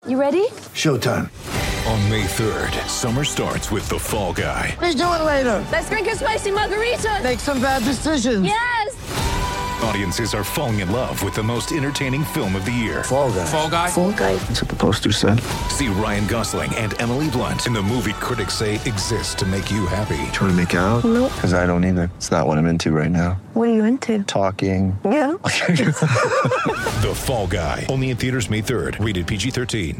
You ready? Showtime. On May 3rd, summer starts with The Fall Guy. Let's do it later. Let's drink a spicy margarita. Make some bad decisions. Yes! Audiences are falling in love with the most entertaining film of the year. Fall Guy. Fall Guy? Fall guy. That's what the poster said. See Ryan Gosling and Emily Blunt in the movie critics say exists to make you happy. Trying to make it out? Nope. Because I don't either. It's not what I'm into right now. What are you into? Talking. Yeah. The Fall Guy. Only in theaters May 3rd. Rated PG-13.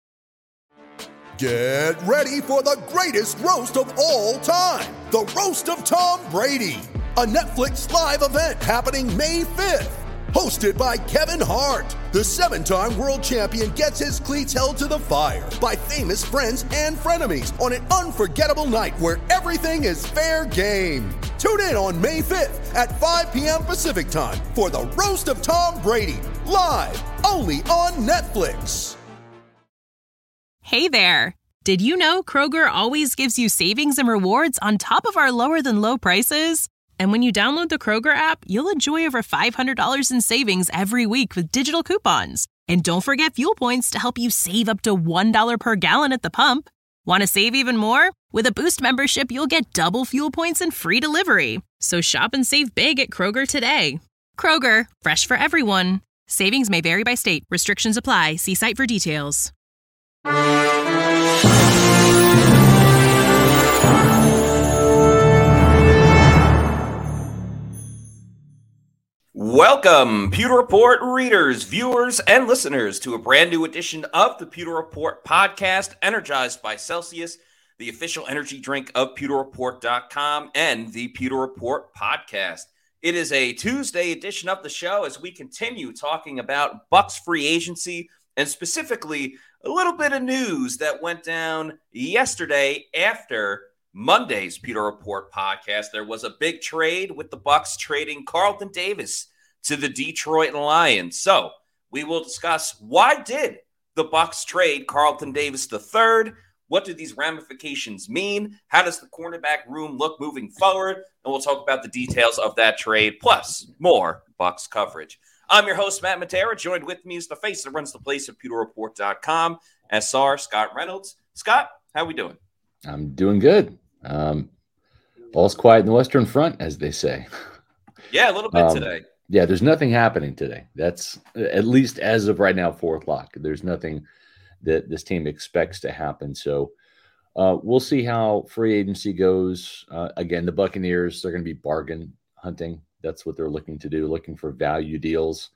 Get ready for the greatest roast of all time. The Roast of Tom Brady. A Netflix live event happening May 5th. Hosted by Kevin Hart. The 7-time world champion gets his cleats held to the fire by famous friends and frenemies on an unforgettable night where everything is fair game. Tune in on May 5th at 5 p.m. Pacific time for the Roast of Tom Brady. Live only on Netflix. Hey there! Did you know Kroger always gives you savings and rewards on top of our lower-than-low prices? And when you download the Kroger app, you'll enjoy over $500 in savings every week with digital coupons. And don't forget fuel points to help you save up to $1 per gallon at the pump. Want to save even more? With a Boost membership, you'll get double fuel points and free delivery. So shop and save big at Kroger today. Kroger, fresh for everyone. Savings may vary by state. Restrictions apply. See site for details. Welcome, Pewter Report readers, viewers, and listeners to a brand new edition of the Pewter Report podcast, energized by Celsius, the official energy drink of PewterReport.com and the Pewter Report podcast. It is a Tuesday edition of the show as we continue talking about Bucs free agency and specifically a little bit of news that went down yesterday after Monday's Pewter Report podcast. There was a big trade with the Bucs trading Carlton Davis to the Detroit Lions. So we will discuss, why did the Bucs trade Carlton Davis III? What do these ramifications mean? How does the cornerback room look moving forward? And we'll talk about the details of that trade, plus more Bucs coverage. I'm your host, Matt Matera. Joined with me is the face that runs the place at PewterReport.com, SR Scott Reynolds. Scott, how we doing? I'm doing good. All's quiet in the Western Front, as they say. Yeah, a little bit today. Yeah, there's nothing happening today. That's, at least as of right now, 4 o'clock. There's nothing that this team expects to happen. So we'll see how free agency goes. Again, the Buccaneers, they're going to be bargain hunting. That's what they're looking to do, looking for value deals.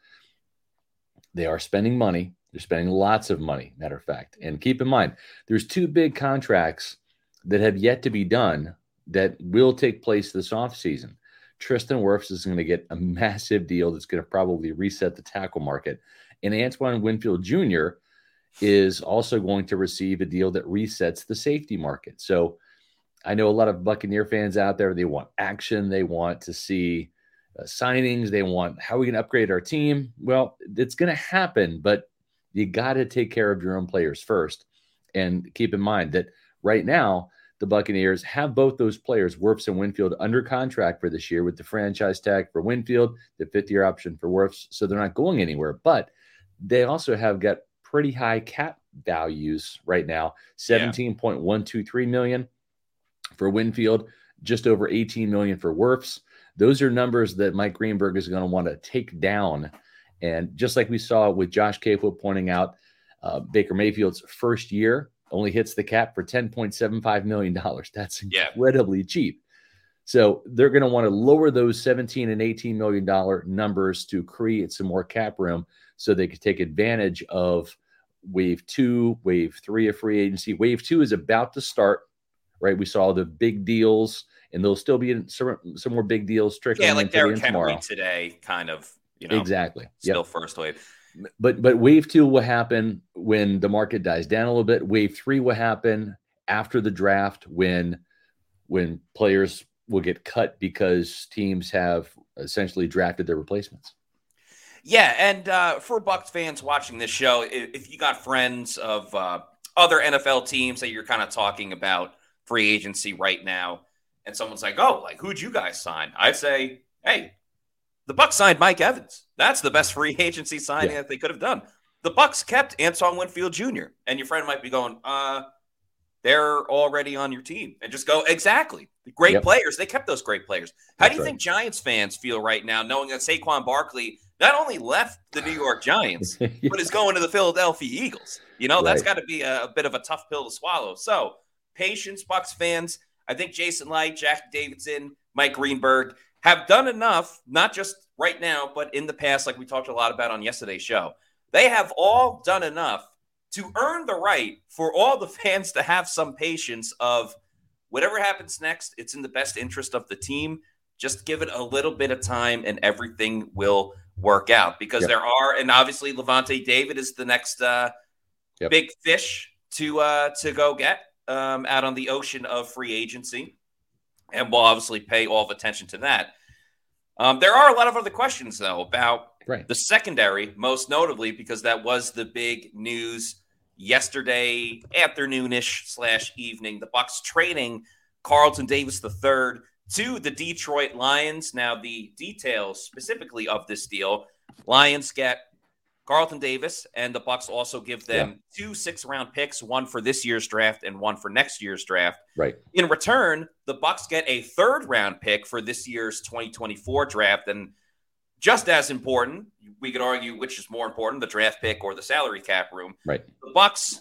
They are spending money. They're spending lots of money, matter of fact. And keep in mind, there's 2 big contracts that have yet to be done that will take place this offseason. Tristan Wirfs is going to get a massive deal that's going to probably reset the tackle market. And Antoine Winfield Jr. is also going to receive a deal that resets the safety market. So I know a lot of Buccaneer fans out there, they want action. They want to see signings. They want, how are we going to upgrade our team? Well, it's going to happen, but you got to take care of your own players first. And keep in mind that right now, the Buccaneers have both those players, Wirfs and Winfield, under contract for this year with the franchise tag for Winfield, the 5th-year option for Wirfs. So they're not going anywhere. But they also have got pretty high cap values right now, $17.123 million for Winfield, just over $18 million for Wirfs. Those are numbers that Mike Greenberg is going to want to take down. And just like we saw with Josh Claypool pointing out, Baker Mayfield's first year only hits the cap for $10.75 million. That's incredibly cheap. So they're going to want to lower those $17 and $18 million numbers to create some more cap room so they could take advantage of wave 2, wave 3 of free agency. Wave 2 is about to start, right? We saw the big deals, and there'll still be some more big deals trickling in like Derrick Henry today, kind of, exactly. Still first wave. But wave 2 will happen when the market dies down a little bit. Wave 3 will happen after the draft when players will get cut because teams have essentially drafted their replacements. Yeah, and for Bucs fans watching this show, if you got friends of other NFL teams that you're kind of talking about free agency right now, and someone's like, oh, like, who'd you guys sign? I'd say, hey, the Bucs signed Mike Evans. That's the best free agency signing that they could have done. the Bucs kept Antoine Winfield Jr. And your friend might be going, they're already on your team. And just go, exactly. Great players. They kept those great players. How do you think Giants fans feel right now, knowing that Saquon Barkley not only left the New York Giants, but is going to the Philadelphia Eagles? That's got to be a bit of a tough pill to swallow. So, patience, Bucs fans. I think Jason Licht, Jack Davidson, Mike Greenberg have done enough, not just right now, but in the past, like we talked a lot about on yesterday's show. They have all done enough to earn the right for all the fans to have some patience of whatever happens next, it's in the best interest of the team. Just give it a little bit of time and everything will work out, because there are, and obviously Lavonte David is the next big fish to go get out on the ocean of free agency. And we'll obviously pay all of attention to that. There are a lot of other questions, though, about the secondary, most notably because that was the big news yesterday afternoonish / evening. The Bucs trading Carlton Davis III to the Detroit Lions. Now, the details specifically of this deal, Lions get Carlton Davis, and the Bucs also give them 2 6th-round picks, one for this year's draft and one for next year's draft. Right. In return, the Bucs get a 3rd-round pick for this year's 2024 draft, and just as important, we could argue which is more important, the draft pick or the salary cap room. Right. The Bucs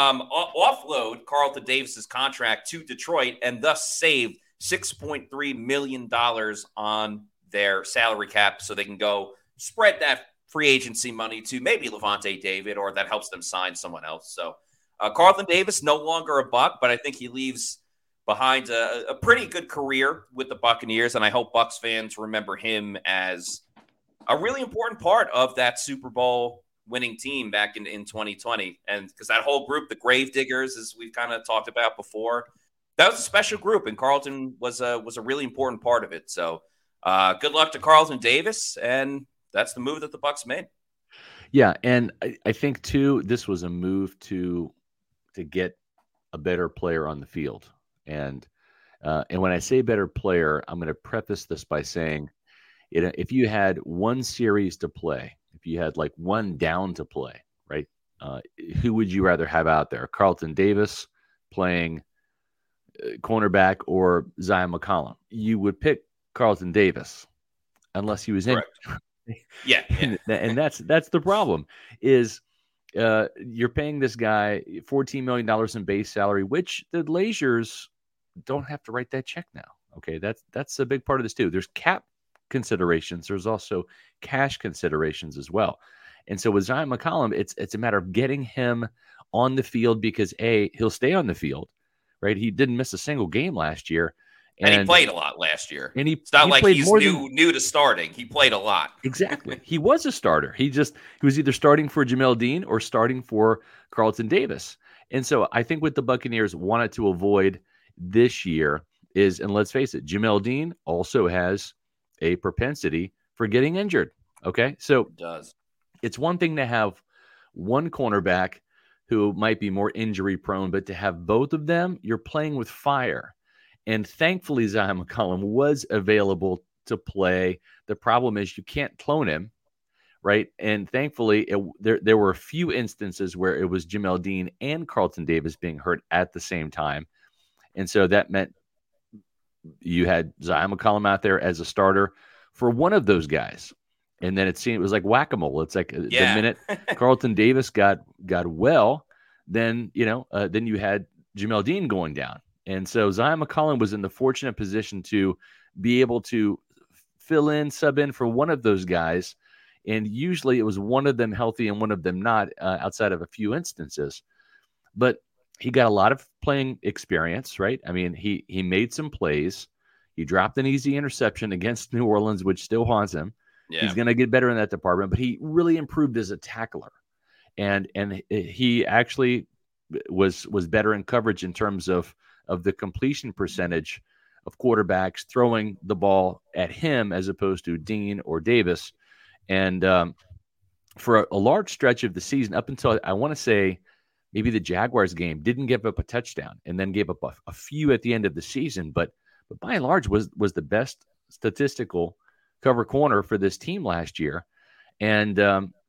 offload Carlton Davis's contract to Detroit and thus saved $6.3 million on their salary cap, so they can go spread that free agency money to maybe Lavonte David, or that helps them sign someone else. So Carlton Davis, no longer a Buck, but I think he leaves behind a pretty good career with the Buccaneers, and I hope Bucs fans remember him as a really important part of that Super Bowl winning team back in 2020. And because that whole group, the Gravediggers, as we've kind of talked about before, that was a special group, and Carlton was a really important part of it. So good luck to Carlton Davis, and that's the move that the Bucs made. Yeah, and I think, too, this was a move to get a better player on the field. And when I say better player, I'm going to preface this by saying, if you had one series to play, if you had like one down to play, right, who would you rather have out there? Carlton Davis playing cornerback or Zion McCollum? You would pick Carlton Davis unless he was in. Yeah. And that's the problem is you're paying this guy $14 million in base salary, which the Glazers don't have to write that check now. Okay, that's a big part of this too. There's cap considerations. There's also cash considerations as well. And so with Zion McCollum, it's a matter of getting him on the field because he'll stay on the field, right? He didn't miss a single game last year. And he played a lot last year. And it's not like he's new to starting. He played a lot. Exactly. He was a starter. He was either starting for Jamel Dean or starting for Carlton Davis. And so I think what the Buccaneers wanted to avoid this year is, and let's face it, Jamel Dean also has a propensity for getting injured. Okay. So it does. It's one thing to have one cornerback who might be more injury prone, but to have both of them, you're playing with fire. And thankfully, Zion McCollum was available to play. The problem is you can't clone him, right? And thankfully, there were a few instances where it was Jamel Dean and Carlton Davis being hurt at the same time. And so that meant you had Zion McCollum out there as a starter for one of those guys. And then it was like whack-a-mole. It's like the minute Carlton Davis got well, then you had Jamel Dean going down. And so Zion McCollum was in the fortunate position to be able to sub in for one of those guys. And usually it was one of them healthy and one of them not, outside of a few instances. But he got a lot of playing experience, right? I mean, he made some plays. He dropped an easy interception against New Orleans, which still haunts him. Yeah. He's going to get better in that department, but he really improved as a tackler. And he actually was better in coverage in terms of the completion percentage of quarterbacks throwing the ball at him as opposed to Dean or Davis. And for a large stretch of the season, up until I want to say maybe the Jaguars game, didn't give up a touchdown and then gave up a few at the end of the season. But by and large was the best statistical cover corner for this team last year. And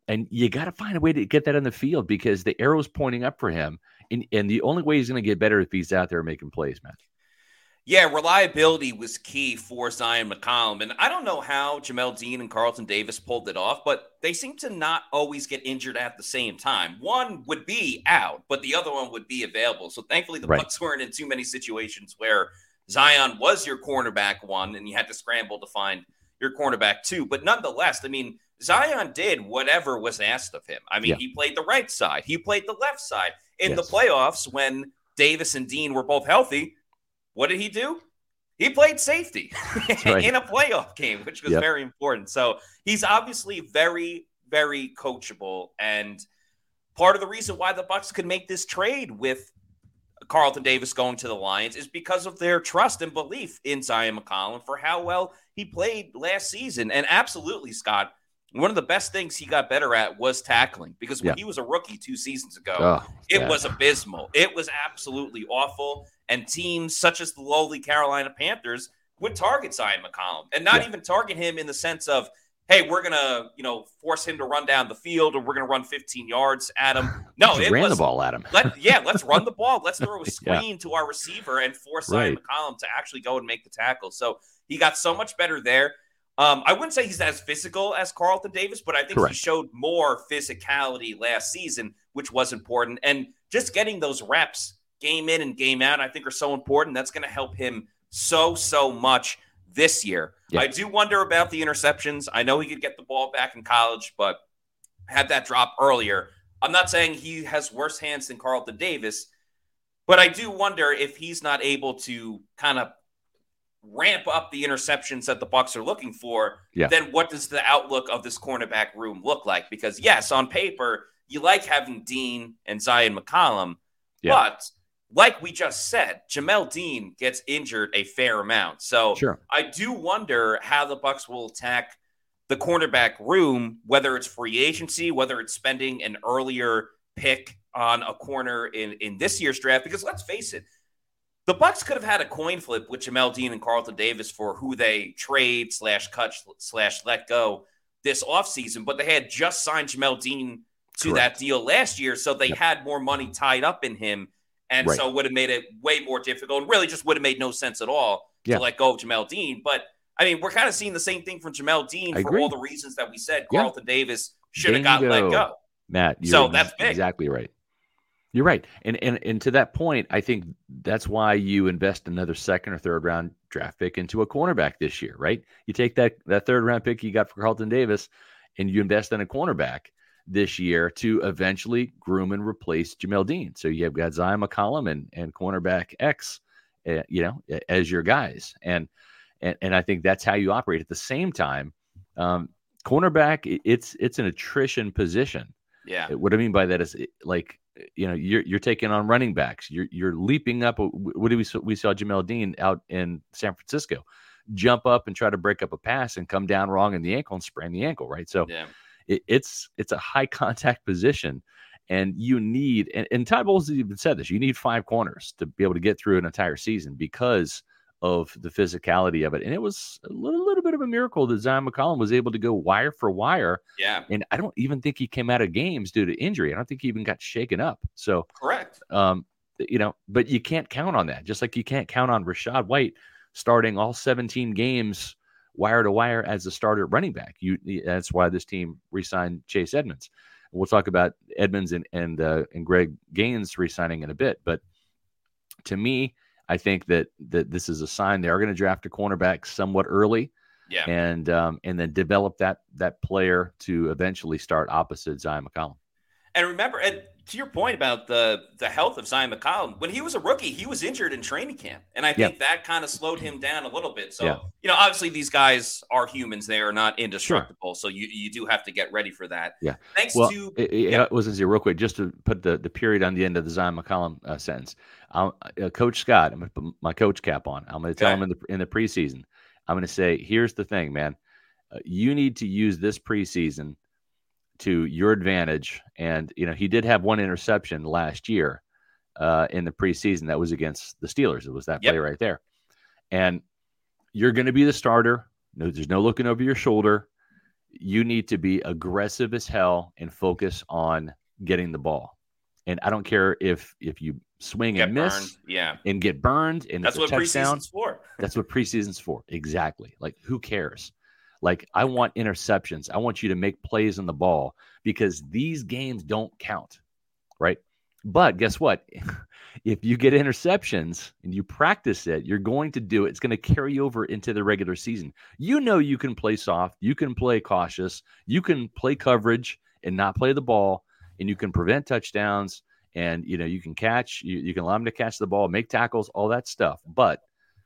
And you got to find a way to get that on the field because the arrow's pointing up for him. And the only way he's going to get better if he's out there making plays, man. Yeah, reliability was key for Zion McCollum. And I don't know how Jamel Dean and Carlton Davis pulled it off, but they seem to not always get injured at the same time. One would be out, but the other one would be available. So thankfully, the Bucs weren't in too many situations where Zion was your cornerback one and you had to scramble to find your cornerback two. But nonetheless, I mean, Zion did whatever was asked of him. I mean, he played the right side. He played the left side. In the playoffs, when Davis and Dean were both healthy, what did he do? He played safety in a playoff game, which was very important. So he's obviously very, very coachable. And part of the reason why the Bucs could make this trade with Carlton Davis going to the Lions is because of their trust and belief in Zion McCollum for how well he played last season. And absolutely, Scott, one of the best things he got better at was tackling because when he was a rookie 2 seasons ago, it was abysmal. It was absolutely awful. And teams such as the lowly Carolina Panthers would target Zion McCollum and not even target him in the sense of, hey, we're going to, force him to run down the field or we're going to run 15 yards at him. No, it ran the ball at him. Let's run the ball. Let's throw a screen to our receiver and force Zion McCollum to actually go and make the tackle. So he got so much better there. I wouldn't say he's as physical as Carlton Davis, but I think he showed more physicality last season, which was important. And just getting those reps game in and game out, I think are so important. That's going to help him so much this year. I do wonder about the interceptions. I know he could get the ball back in college, but had that drop earlier. I'm not saying he has worse hands than Carlton Davis, but I do wonder if he's not able to kind of ramp up the interceptions that the Bucs are looking for, then what does the outlook of this cornerback room look like? Because yes, on paper, you like having Dean and Zion McCollum, but like we just said, Jamel Dean gets injured a fair amount. So I do wonder how the Bucs will attack the cornerback room, whether it's free agency, whether it's spending an earlier pick on a corner in this year's draft, because let's face it, the Bucs could have had a coin flip with Jamel Dean and Carlton Davis for who they trade /cut /let go this offseason, but they had just signed Jamel Dean to that deal last year, so they had more money tied up in him, and so would have made it way more difficult and really just would have made no sense at all to let go of Jamel Dean. But, I mean, we're kind of seeing the same thing from Jamel Dean for all the reasons that we said Carlton Davis should have got let go. Matt, that's big. Exactly right. You're right. And to that point, I think that's why you invest another second or third round draft pick into a cornerback this year, right? You take that third round pick you got for Carlton Davis and you invest in a cornerback this year to eventually groom and replace Jamel Dean. So you've got Zion McCollum and cornerback X, as your guys. And I think that's how you operate. At the same time, cornerback, it's an attrition position. Yeah. What I mean by that is like, you're taking on running backs. You're leaping up. What did we saw Jamel Dean out in San Francisco jump up and try to break up a pass and come down wrong in the ankle and sprain the ankle, right? So it's a high contact position, and you need and Todd Bowles even said this. You need 5 corners to be able to get through an entire season because of the physicality of it. And it was a little bit of a miracle that Zion McCollum was able to go wire for wire. Yeah. And I don't even think he came out of games due to injury. I don't think he even got shaken up. So correct. But you can't count on that. Just like you can't count on Rachaad White starting all 17 games wire to wire as a starter running back. That's why this team re-signed Chase Edmonds. We'll talk about Edmonds and Greg Gaines re-signing in a bit. But to me, I think that this is a sign they are going to draft a cornerback somewhat early, and then develop that player to eventually start opposite Zion McCollum. And remember, and to your point about the health of Zion McCollum, when he was a rookie, he was injured in training camp, and I think that kind of slowed him down a little bit. So obviously these guys are humans; they are not indestructible. So you do have to get ready for that. Yeah. It wasn't real quick. Just to put the period on the end of the Zion McCollum sentence. Coach Scott, I'm going to put my coach cap on. I'm going to tell him in the preseason. I'm going to say, here's the thing, man. You need to use this preseason to your advantage. And, he did have one interception last year in the preseason. That was against the Steelers. It was that play right there. And you're going to be the starter. No, there's no looking over your shoulder. you need to be aggressive as hell and focus on getting the ball. And I don't care if you swing and miss and get burned and that's it's a what touchdown. Preseason's for. That's what preseason's for. Exactly. Like, who cares? Like, I want interceptions. I want you to make plays on the ball because these games don't count, right? But guess what? If you get interceptions and you practice it, you're going to do it. It's going to carry over into the regular season. You know you can play soft. You can play cautious. You can play coverage and not play the ball, and you can prevent touchdowns, and you can catch. You can allow them to catch the ball, make tackles, all that stuff. But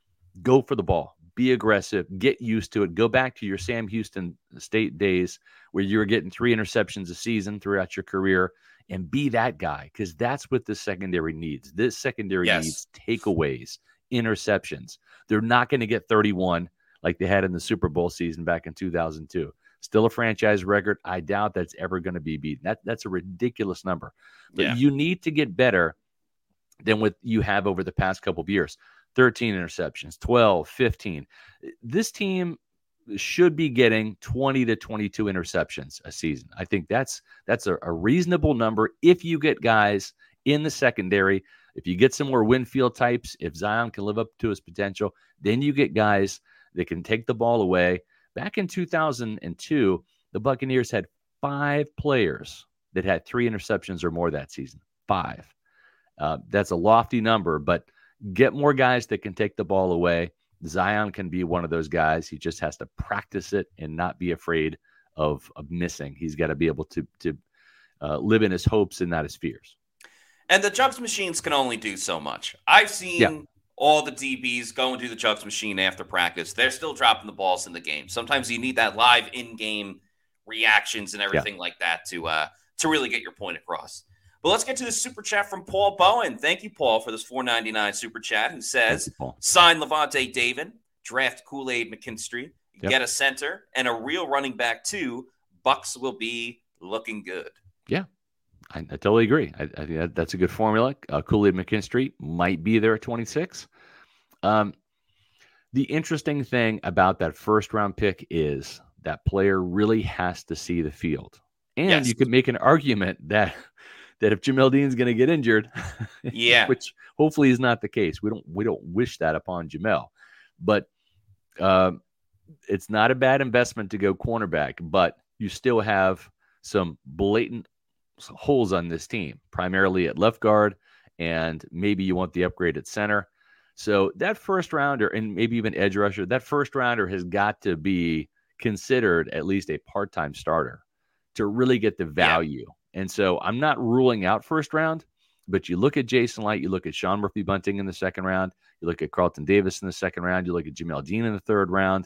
go for the ball. Be aggressive. Get used to it. Go back to your Sam Houston State days where you were getting 3 interceptions a season throughout your career, and be that guy, because that's what the secondary needs. This secondary needs takeaways, interceptions. They're not going to get 31 like they had in the Super Bowl season back in 2002. Still a franchise record. I doubt that's ever going to be beaten. That's a ridiculous number. But you need to get better than what you have over the past couple of years. 13 interceptions, 12, 15. This team should be getting 20 to 22 interceptions a season. I think that's a reasonable number if you get guys in the secondary. If you get some more Winfield types, if Zion can live up to his potential, then you get guys that can take the ball away. Back in 2002, the Buccaneers had 5 players that had 3 interceptions or more that season. 5. That's a lofty number, but get more guys that can take the ball away. Zion can be one of those guys. He just has to practice it and not be afraid of missing. He's got to be able to live in his hopes and not his fears. And the jugs machines can only do so much. I've seen all the DBs go and do the jugs machine after practice. They're still dropping the balls in the game. Sometimes you need that live in-game reactions and everything like that to really get your point across. But let's get to the super chat from Paul Bowen. Thank you, Paul, for this $4.99 super chat, who says, sign Levante David, draft Kool-Aid McKinstry, get a center, and a real running back, too. Bucks will be looking good. Yeah, I totally agree. I think that's a good formula. Kool-Aid McKinstry might be there at 26. The interesting thing about that first-round pick is that player really has to see the field. And you could make an argument that if Jamel Dean's going to get injured, which hopefully is not the case. We don't wish that upon Jamel, but it's not a bad investment to go cornerback, but you still have some blatant holes on this team, primarily at left guard, and maybe you want the upgrade at center. So that first rounder, and maybe even edge rusher, that first rounder has got to be considered at least a part-time starter to really get the value. And so I'm not ruling out first round, but you look at Jason Light, you look at Sean Murphy-Bunting in the second round, you look at Carlton Davis in the second round, you look at Jamel Dean in the third round.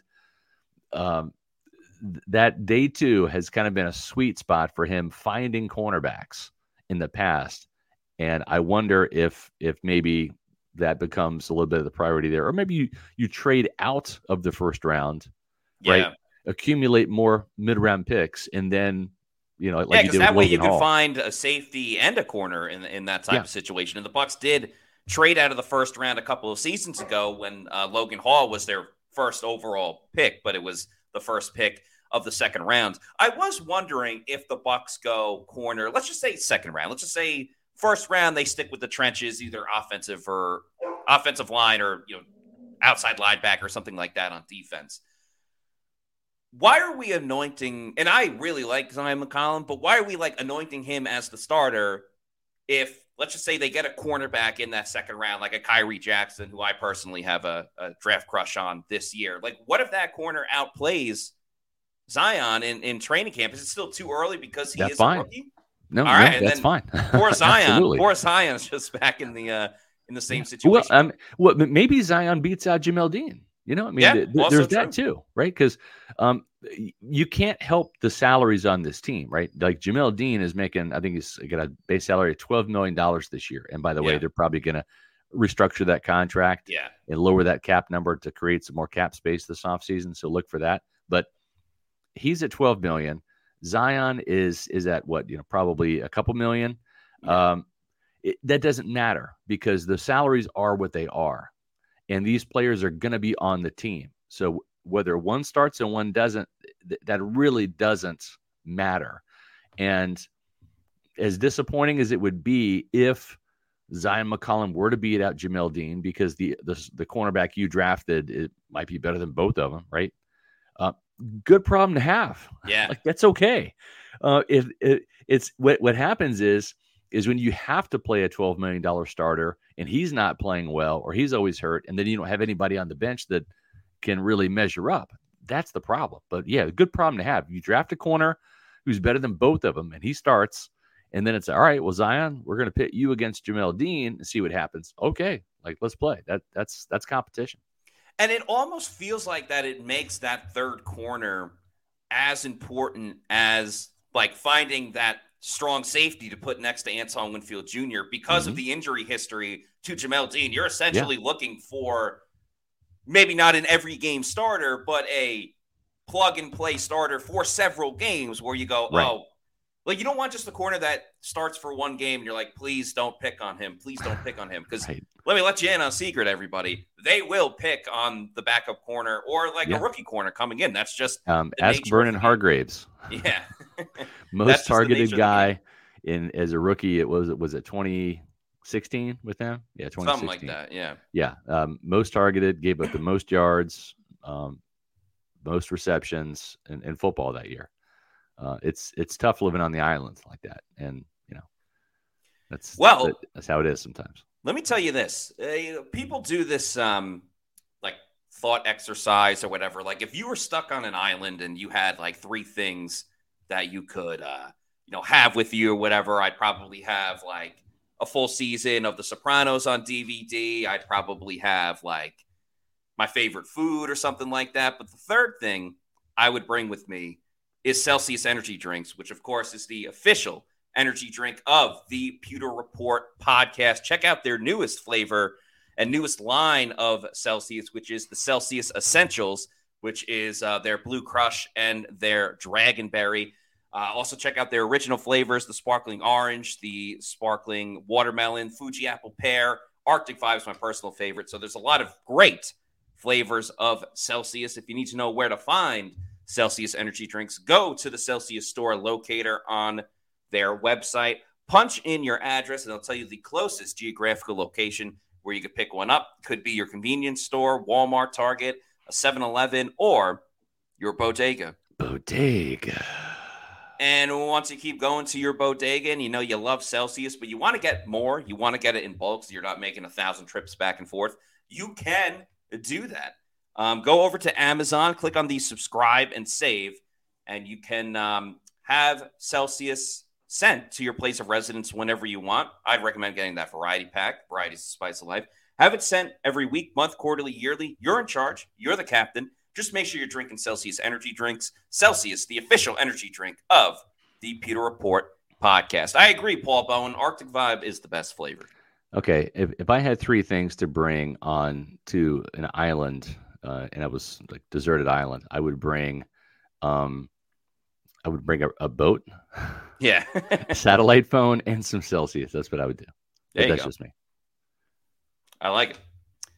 That day 2 has kind of been a sweet spot for him finding cornerbacks in the past. And I wonder if maybe that becomes a little bit of the priority there. Or maybe you trade out of the first round, right? Accumulate more mid-round picks, and then like because that way you can find a safety and a corner in that type of situation. And the Bucs did trade out of the first round a couple of seasons ago when Logan Hall was their first overall pick, but it was the first pick of the second round. I was wondering if the Bucs go corner, let's just say second round. Let's just say first round they stick with the trenches, either offensive line or outside linebacker or something like that on defense. Why are we anointing, and I really like Zion McCollum, but why are we anointing him as the starter if, let's just say, they get a cornerback in that second round, like a Kyrie Jackson, who I personally have a draft crush on this year? What if that corner outplays Zion in training camp? Is it still too early because he is a rookie? No, all right, that's fine. Poor Zion. Poor Zion's just back in the same situation. Well, maybe Zion beats out Jamel Dean. There's that too, right? Because you can't help the salaries on this team, right? Like Jamel Dean is making, I think he's got a base salary of $12 million this year. And by the way, they're probably going to restructure that contract and lower that cap number to create some more cap space this offseason. So look for that. But he's at $12 million. Zion is at what, probably a couple million. That doesn't matter because the salaries are what they are. And these players are going to be on the team. So whether one starts and one doesn't, that really doesn't matter. And as disappointing as it would be if Zion McCollum were to beat out Jamel Dean, because the cornerback you drafted, it might be better than both of them, right? Good problem to have. Yeah. Like, that's okay. If it's what happens is when you have to play a $12 million starter and he's not playing well, or he's always hurt, and then you don't have anybody on the bench that can really measure up. That's the problem. But yeah, good problem to have. You draft a corner who's better than both of them, and he starts, and then it's all right. Well, Zion, we're going to pit you against Jamel Dean and see what happens. Okay, like, let's play. That's competition. And it almost feels like that it makes that third corner as important as like finding that strong safety to put next to Antoine Winfield Jr. because of the injury history to Jamel Dean. You're essentially looking for maybe not an every game starter, but a plug and play starter for several games where you go, like, you don't want just the corner that starts for one game and you're like, please don't pick on him. Please don't pick on him. Because let me let you in on a secret, everybody. They will pick on the backup corner or like a rookie corner coming in. That's just ask Vernon Hargraves. Yeah. Most targeted guy as a rookie. Was it 2016 with them? Yeah, 2016. Something like that. Yeah. Yeah. Most targeted, gave up the most yards, most receptions in football that year. It's tough living on the island like that, and that's how it is sometimes. Let me tell you this: people do this like thought exercise or whatever. Like, if you were stuck on an island and you had like three things that you could have with you or whatever, I'd probably have like a full season of The Sopranos on DVD. I'd probably have like my favorite food or something like that. But the third thing I would bring with me is Celsius Energy Drinks, which, of course, is the official energy drink of the Pewter Report podcast. Check out their newest flavor and newest line of Celsius, which is the Celsius Essentials, which is their Blue Crush and their Dragonberry. Also, check out their original flavors, the Sparkling Orange, the Sparkling Watermelon, Fuji Apple Pear, Arctic Vibe is my personal favorite. So there's a lot of great flavors of Celsius. If you need to know where to find Celsius energy drinks, go to the Celsius store locator on their website, punch in your address, and they'll tell you the closest geographical location where you could pick one up. Could be your convenience store, Walmart, Target, a 7-Eleven, or your bodega. And once you keep going to your bodega and you love Celsius, but you want to get more, you want to get it in bulk so you're not making 1,000 trips back and forth, you can do that. Go over to Amazon, click on the subscribe and save, and you can have Celsius sent to your place of residence whenever you want. I'd recommend getting that variety pack. Variety is the spice of life. Have it sent every week, month, quarterly, yearly. You're in charge. You're the captain. Just make sure you're drinking Celsius energy drinks. Celsius, the official energy drink of the Pewter Report podcast. I agree, Paul Bowen. Arctic Vibe is the best flavor. Okay, if I had three things to bring on to an island, and I was like deserted island, I would bring a boat, a satellite phone, and some Celsius. That's what I would do. That's just me. I like it.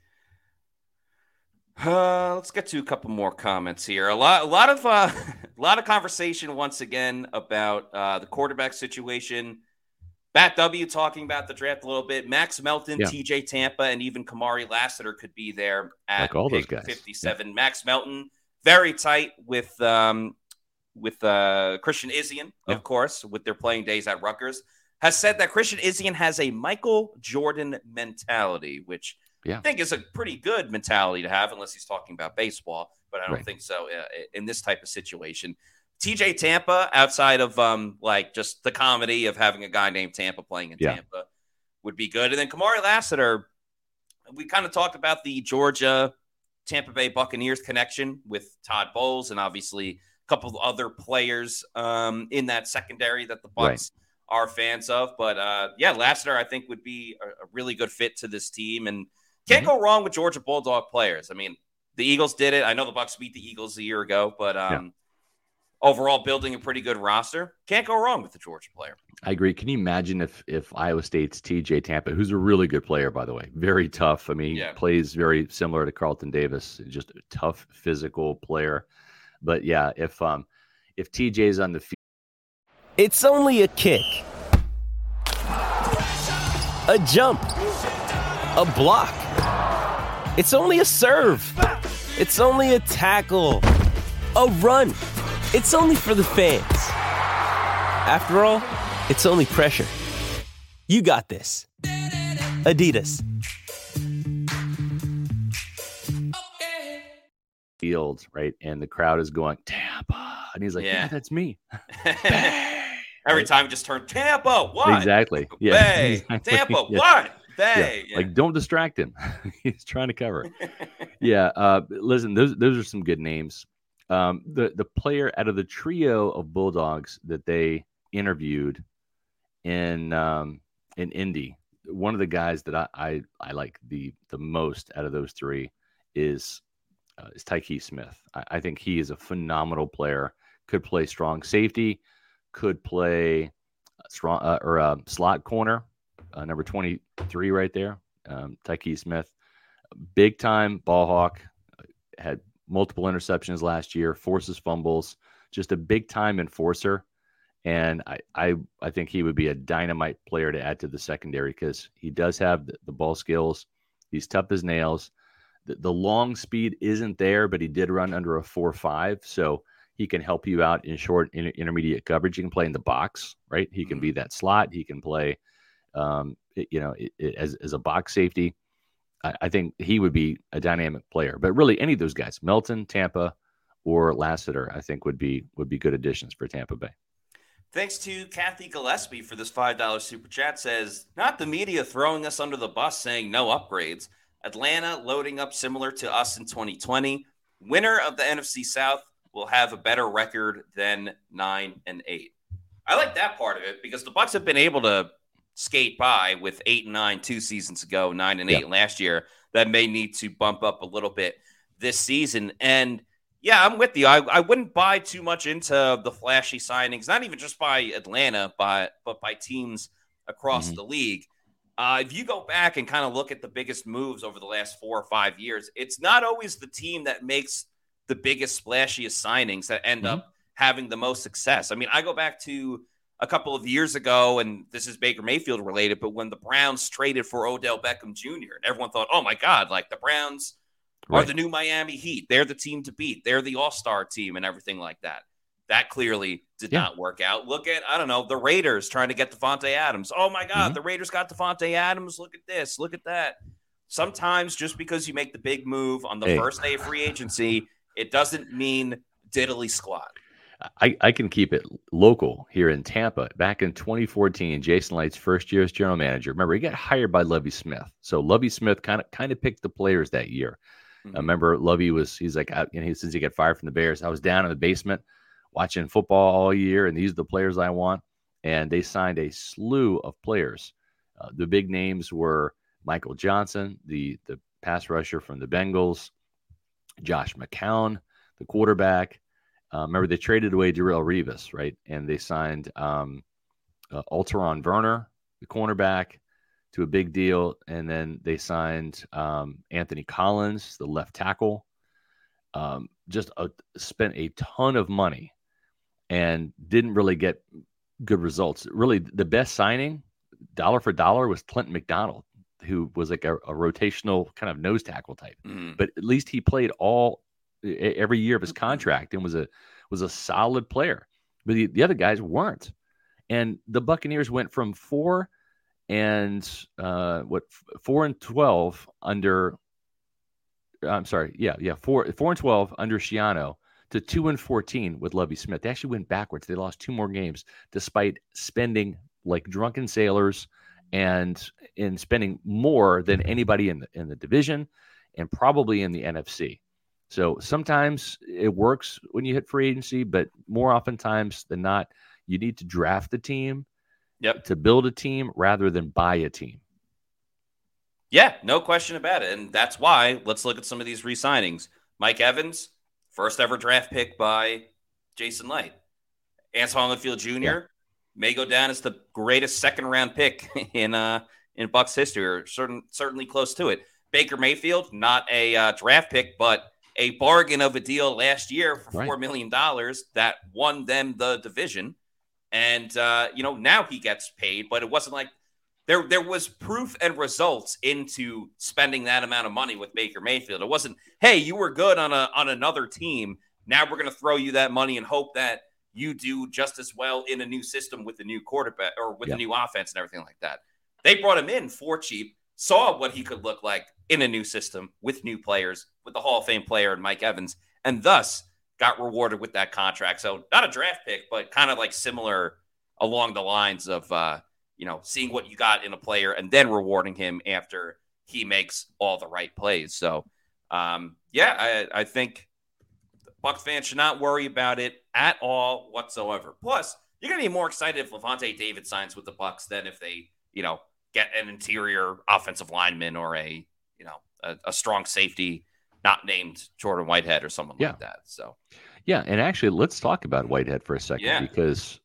Let's get to a couple more comments here. A lot of conversation once again about the quarterback situation. Bat W talking about the draft a little bit. Max Melton, TJ Tampa, and even Kamari Lassiter could be there at like all those guys. 57. Yeah. Max Melton very tight with Christian Izien, of course, with their playing days at Rutgers, has said that Christian Izien has a Michael Jordan mentality, which I think is a pretty good mentality to have, unless he's talking about baseball. But I don't think so in this type of situation. TJ Tampa, outside of like just the comedy of having a guy named Tampa playing in Tampa, would be good. And then Kamari Lassiter, we kind of talked about the Georgia Tampa Bay Buccaneers connection with Todd Bowles, and obviously a couple of other players in that secondary that the Bucs are fans of. But Lassiter, I think, would be a really good fit to this team, and can't go wrong with Georgia Bulldog players. I mean, the Eagles did it. I know the Bucs beat the Eagles a year ago, but overall, building a pretty good roster. Can't go wrong with the Georgia player. I agree. Can you imagine if Iowa State's TJ Tampa, who's a really good player, by the way, very tough. I mean, he plays very similar to Carlton Davis, just a tough physical player. But yeah, if TJ's on the field, It's only a kick, a jump, a block. It's only a serve. It's only a tackle, a run. It's only for the fans. After all, it's only pressure. You got this. Adidas. field, right? And the crowd is going, Tampa. And he's like, yeah that's me. Every time we just turn, Tampa, what? Exactly. Yeah. Bay. Exactly. Tampa, Yeah. what? Bay. Yeah. Like, don't distract him. He's trying to cover. Listen, those are some good names. The player out of the trio of Bulldogs that they interviewed in Indy, one of the guys that I like the most out of those three is Tyke Smith. I think he is a phenomenal player. Could play strong safety, could play strong slot corner, number 23 right there. Tyke Smith, big time ball hawk, had multiple interceptions last year, forces fumbles, just a big time enforcer. And I think he would be a dynamite player to add to the secondary because he does have the ball skills. He's tough as nails. The long speed isn't there, but he did run under a 4.5, so he can help you out in short intermediate coverage. He can play in the box, right? He can be that slot. He can play, as a box safety. I think he would be a dynamic player. But really, any of those guys, Melton, Tampa, or Lassiter, I think would be good additions for Tampa Bay. Thanks to Kathy Gillespie for this $5 super chat. Says, not the media throwing us under the bus saying no upgrades. Atlanta loading up similar to us in 2020. Winner of the NFC South will have a better record than 9-8. I like that part of it because the Bucs have been able to skate by with 8-9 2 seasons ago, 9-8 last year. That may need to bump up a little bit this season. And yeah, I'm with you. I wouldn't buy too much into the flashy signings, not even just by Atlanta, but by teams across the league. If you go back and kind of look at the biggest moves over the last 4 or 5 years, it's not always the team that makes the biggest, splashiest signings that end up having the most success. I mean, I go back to a couple of years ago, and this is Baker Mayfield related, but when the Browns traded for Odell Beckham Jr., and everyone thought, oh my God, like the Browns are the new Miami Heat. They're the team to beat. They're the all-star team and everything like that. That clearly did not work out. Look at, I don't know, the Raiders trying to get Devontae Adams. Oh, my God, the Raiders got Devontae Adams. Look at this. Look at that. Sometimes just because you make the big move on the first day of free agency, it doesn't mean diddly squat. I can keep it local here in Tampa. Back in 2014, Jason Light's first year as general manager. Remember, he got hired by Lovie Smith. So Lovie Smith kind of picked the players that year. I remember Lovie he's like, since he got fired from the Bears, I was down in the basement watching football all year, and these are the players I want. And they signed a slew of players. The big names were Michael Johnson, the pass rusher from the Bengals, Josh McCown, the quarterback. Remember, they traded away Darrelle Revis, right? And they signed Alteron Werner, the cornerback, to a big deal. And then they signed Anthony Collins, the left tackle. Spent a ton of money and didn't really get good results. Really, the best signing, dollar for dollar, was Clinton McDonald, who was like a rotational kind of nose tackle type. But at least he played every year of his contract and was a solid player. But the other guys weren't. And the Buccaneers went from 4 and 12 under. I'm sorry, 4 and 12 under Schiano to 2-14 with Lovie Smith. They actually went backwards. They lost 2 more games despite spending like drunken sailors and in spending more than anybody in the division and probably in the NFC. So sometimes it works when you hit free agency, but more oftentimes than not, you need to draft the team to build a team rather than buy a team. Yeah, no question about it. And that's why let's look at some of these re-signings. Mike Evans, first ever draft pick by Jason Light. Antoine Winfield Jr. may go down as the greatest second-round pick in Bucs history, or certainly close to it. Baker Mayfield, not a draft pick, but a bargain of a deal last year for Right. $4 million that won them the division. And, now he gets paid, but it wasn't like there was proof and results into spending that amount of money with Baker Mayfield. It wasn't, hey, you were good on another team. Now we're going to throw you that money and hope that you do just as well in a new system with the new quarterback or with the new offense and everything like that. They brought him in for cheap, saw what he could look like in a new system with new players, with the Hall of Fame player and Mike Evans, and thus got rewarded with that contract. So not a draft pick, but kind of like similar along the lines of, seeing what you got in a player and then rewarding him after he makes all the right plays. So, I think Bucs fans should not worry about it at all whatsoever. Plus, you're going to be more excited if Levante David signs with the Bucs than if they, get an interior offensive lineman or a strong safety not named Jordan Whitehead or someone like that. So, and actually, let's talk about Whitehead for a second because,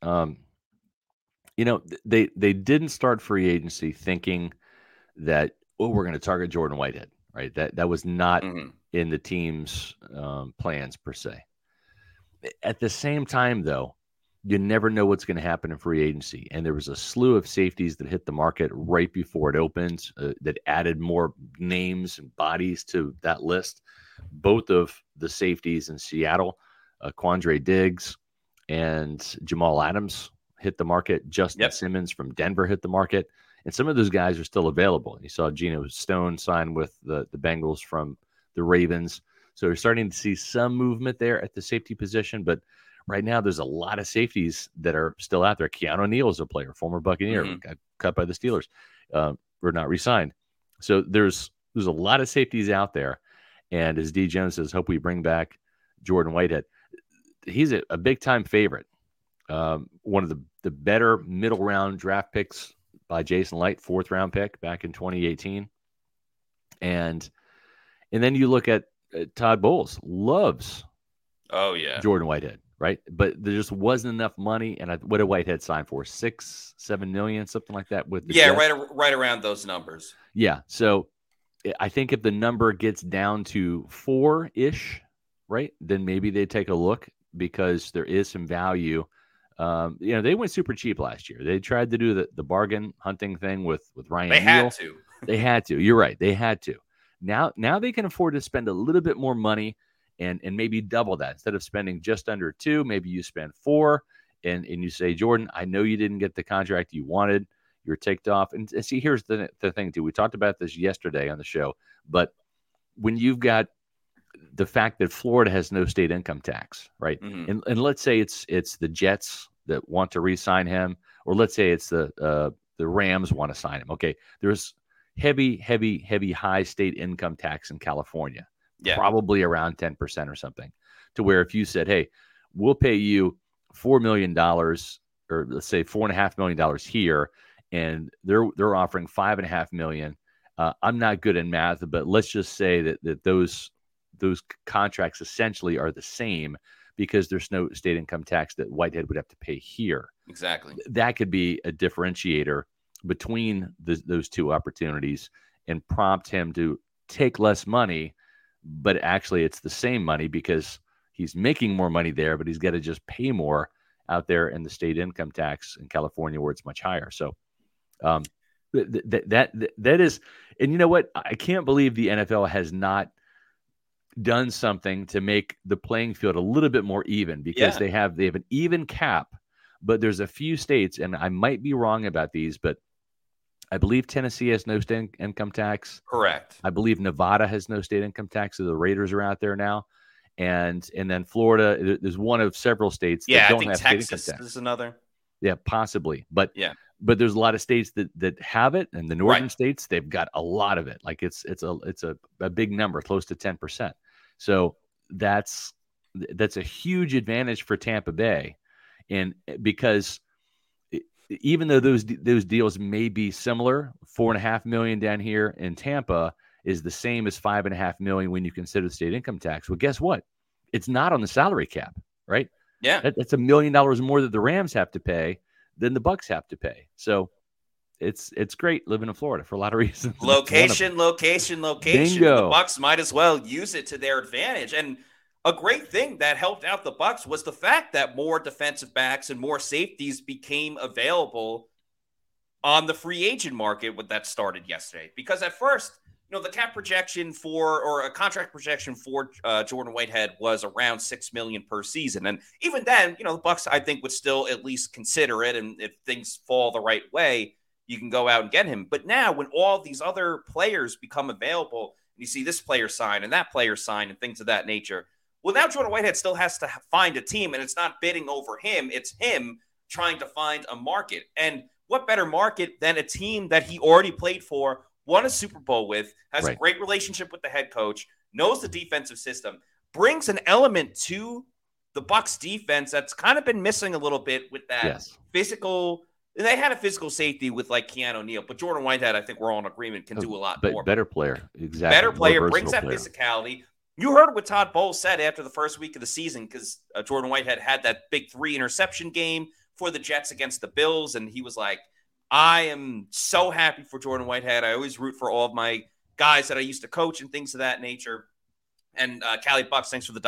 they didn't start free agency thinking that, we're going to target Jordan Whitehead, right? That was not in the team's plans per se. At the same time, though, you never know what's going to happen in free agency. And there was a slew of safeties that hit the market right before it opened that added more names and bodies to that list. Both of the safeties in Seattle, Quandre Diggs and Jamal Adams hit the market. Justin Simmons from Denver hit the market. And some of those guys are still available. You saw Geno Stone sign with the Bengals from the Ravens. So you're starting to see some movement there at the safety position. But right now, there's a lot of safeties that are still out there. Keanu Neal is a player, former Buccaneer, got cut by the Steelers, or not re-signed. So there's a lot of safeties out there. And as D. Jones says, hope we bring back Jordan Whitehead. He's a big-time favorite. One of the better middle-round draft picks by Jason Light, fourth-round pick back in 2018. And then you look at Todd Bowles, loves Jordan Whitehead. Right. But there just wasn't enough money. And what did Whitehead sign for? $6-7 million, something like that with the Jets? right around those numbers. Yeah. So I think if the number gets down to 4-ish, right, then maybe they take a look because there is some value. They went super cheap last year. They tried to do the bargain hunting thing with Ryan Neal. They had to. You're right. They had to. Now they can afford to spend a little bit more money. And maybe double that. Instead of spending just under 2, maybe you spend 4 and you say, Jordan, I know you didn't get the contract you wanted. You're ticked off. And see, here's the thing, too. We talked about this yesterday on the show. But when you've got the fact that Florida has no state income tax, right? And let's say it's the Jets that want to re-sign him, or let's say it's the Rams want to sign him. Okay, there's heavy high state income tax in California. Probably around 10% or something, to where if you said, hey, we'll pay you $4 million, or let's say $4.5 million here, and they're offering $5.5 million. I'm not good in math, but let's just say that those contracts essentially are the same because there's no state income tax that Whitehead would have to pay here. Exactly. That could be a differentiator between those two opportunities and prompt him to take less money. But actually it's the same money because he's making more money there, but he's got to just pay more out there in the state income tax in California where it's much higher. So that is, and you know what? I can't believe the NFL has not done something to make the playing field a little bit more even because they have an even cap, but there's a few states, and I might be wrong about these, but I believe Tennessee has no state income tax. Correct. I believe Nevada has no state income tax, so the Raiders are out there now. And then Florida, there's one of several states that don't have state income tax. Texas is another. Yeah, possibly. But there's a lot of states that have it, and the northern states, they've got a lot of it. Like it's a big number, close to 10%. So that's a huge advantage for Tampa Bay. And because even though those deals may be similar, $4.5 million down here in Tampa is the same as $5.5 million when you consider the state income tax. Well, guess what? It's not on the salary cap, right? Yeah, that's $1 million more that the Rams have to pay than the Bucs have to pay. So it's great living in Florida for a lot of reasons. Location. Bingo. The Bucks might as well use it to their advantage. And a great thing that helped out the Bucks was the fact that more defensive backs and more safeties became available on the free agent market when that started yesterday. Because at first, the cap projection or a contract projection for Jordan Whitehead was around $6 million per season. And even then, the Bucks, I think, would still at least consider it. And if things fall the right way, you can go out and get him. But now when all these other players become available, and you see this player sign and that player sign and things of that nature, well, now Jordan Whitehead still has to find a team, and it's not bidding over him. It's him trying to find a market. And what better market than a team that he already played for, won a Super Bowl with, has a great relationship with the head coach, knows the defensive system, brings an element to the Bucs defense that's kind of been missing a little bit with that physical. They had a physical safety with like Keanu Neal, but Jordan Whitehead, I think we're all in agreement, can do a lot more. Better player. Exactly. Better player, brings that physicality. You heard what Todd Bowles said after the first week of the season, because Jordan Whitehead had that big 3-interception game for the Jets against the Bills, and he was like, I am so happy for Jordan Whitehead. I always root for all of my guys that I used to coach and things of that nature. And Callie Bucks, thanks for the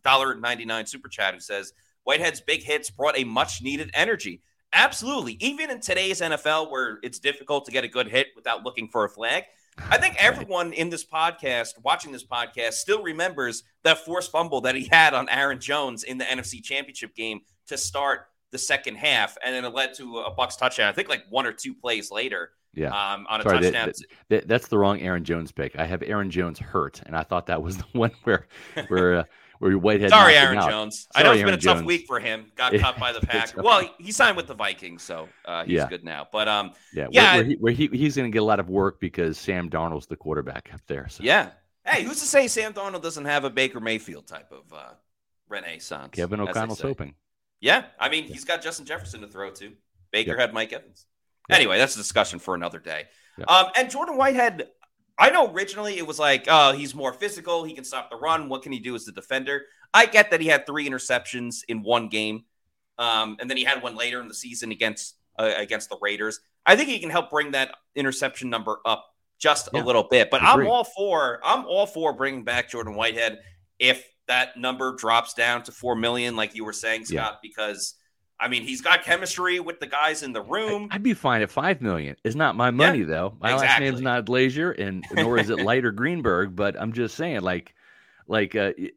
$1.99 super chat, who says, Whitehead's big hits brought a much-needed energy. Absolutely. Even in today's NFL, where it's difficult to get a good hit without looking for a flag, I think everyone in this podcast, watching this podcast, still remembers that forced fumble that he had on Aaron Jones in the NFC Championship game to start the second half, and then it led to a Bucs touchdown. I think like 1 or 2 plays later. Yeah, on a touchdown. That's the wrong Aaron Jones pick. I have Aaron Jones hurt, and I thought that was the one where Whitehead. Sorry, Aaron Jones. Sorry, I know it's Aaron been a tough Jones. week for him. Got cut by the Pack. Well, he signed with the Vikings, so he's good now. But where he's going to get a lot of work because Sam Darnold's the quarterback up there. So. Yeah. Hey, who's to say Sam Darnold doesn't have a Baker Mayfield type of renaissance? Kevin O'Connell's hoping. Yeah, I mean, he's got Justin Jefferson to throw to. Baker had Mike Evans. Anyway, that's a discussion for another day. And Jordan Whitehead, I know originally it was like, oh, he's more physical. He can stop the run. What can he do as a defender? I get that he had 3 interceptions in one game. And then he had one later in the season against the Raiders. I think he can help bring that interception number up just a little bit. But I'm all for bringing back Jordan Whitehead if that number drops down to 4 million, like you were saying, Scott, because I mean, he's got chemistry with the guys in the room. I'd be fine at 5 million. It's not my money though. My last name's not Glazier, and nor is it Leiter Greenberg. But I'm just saying, if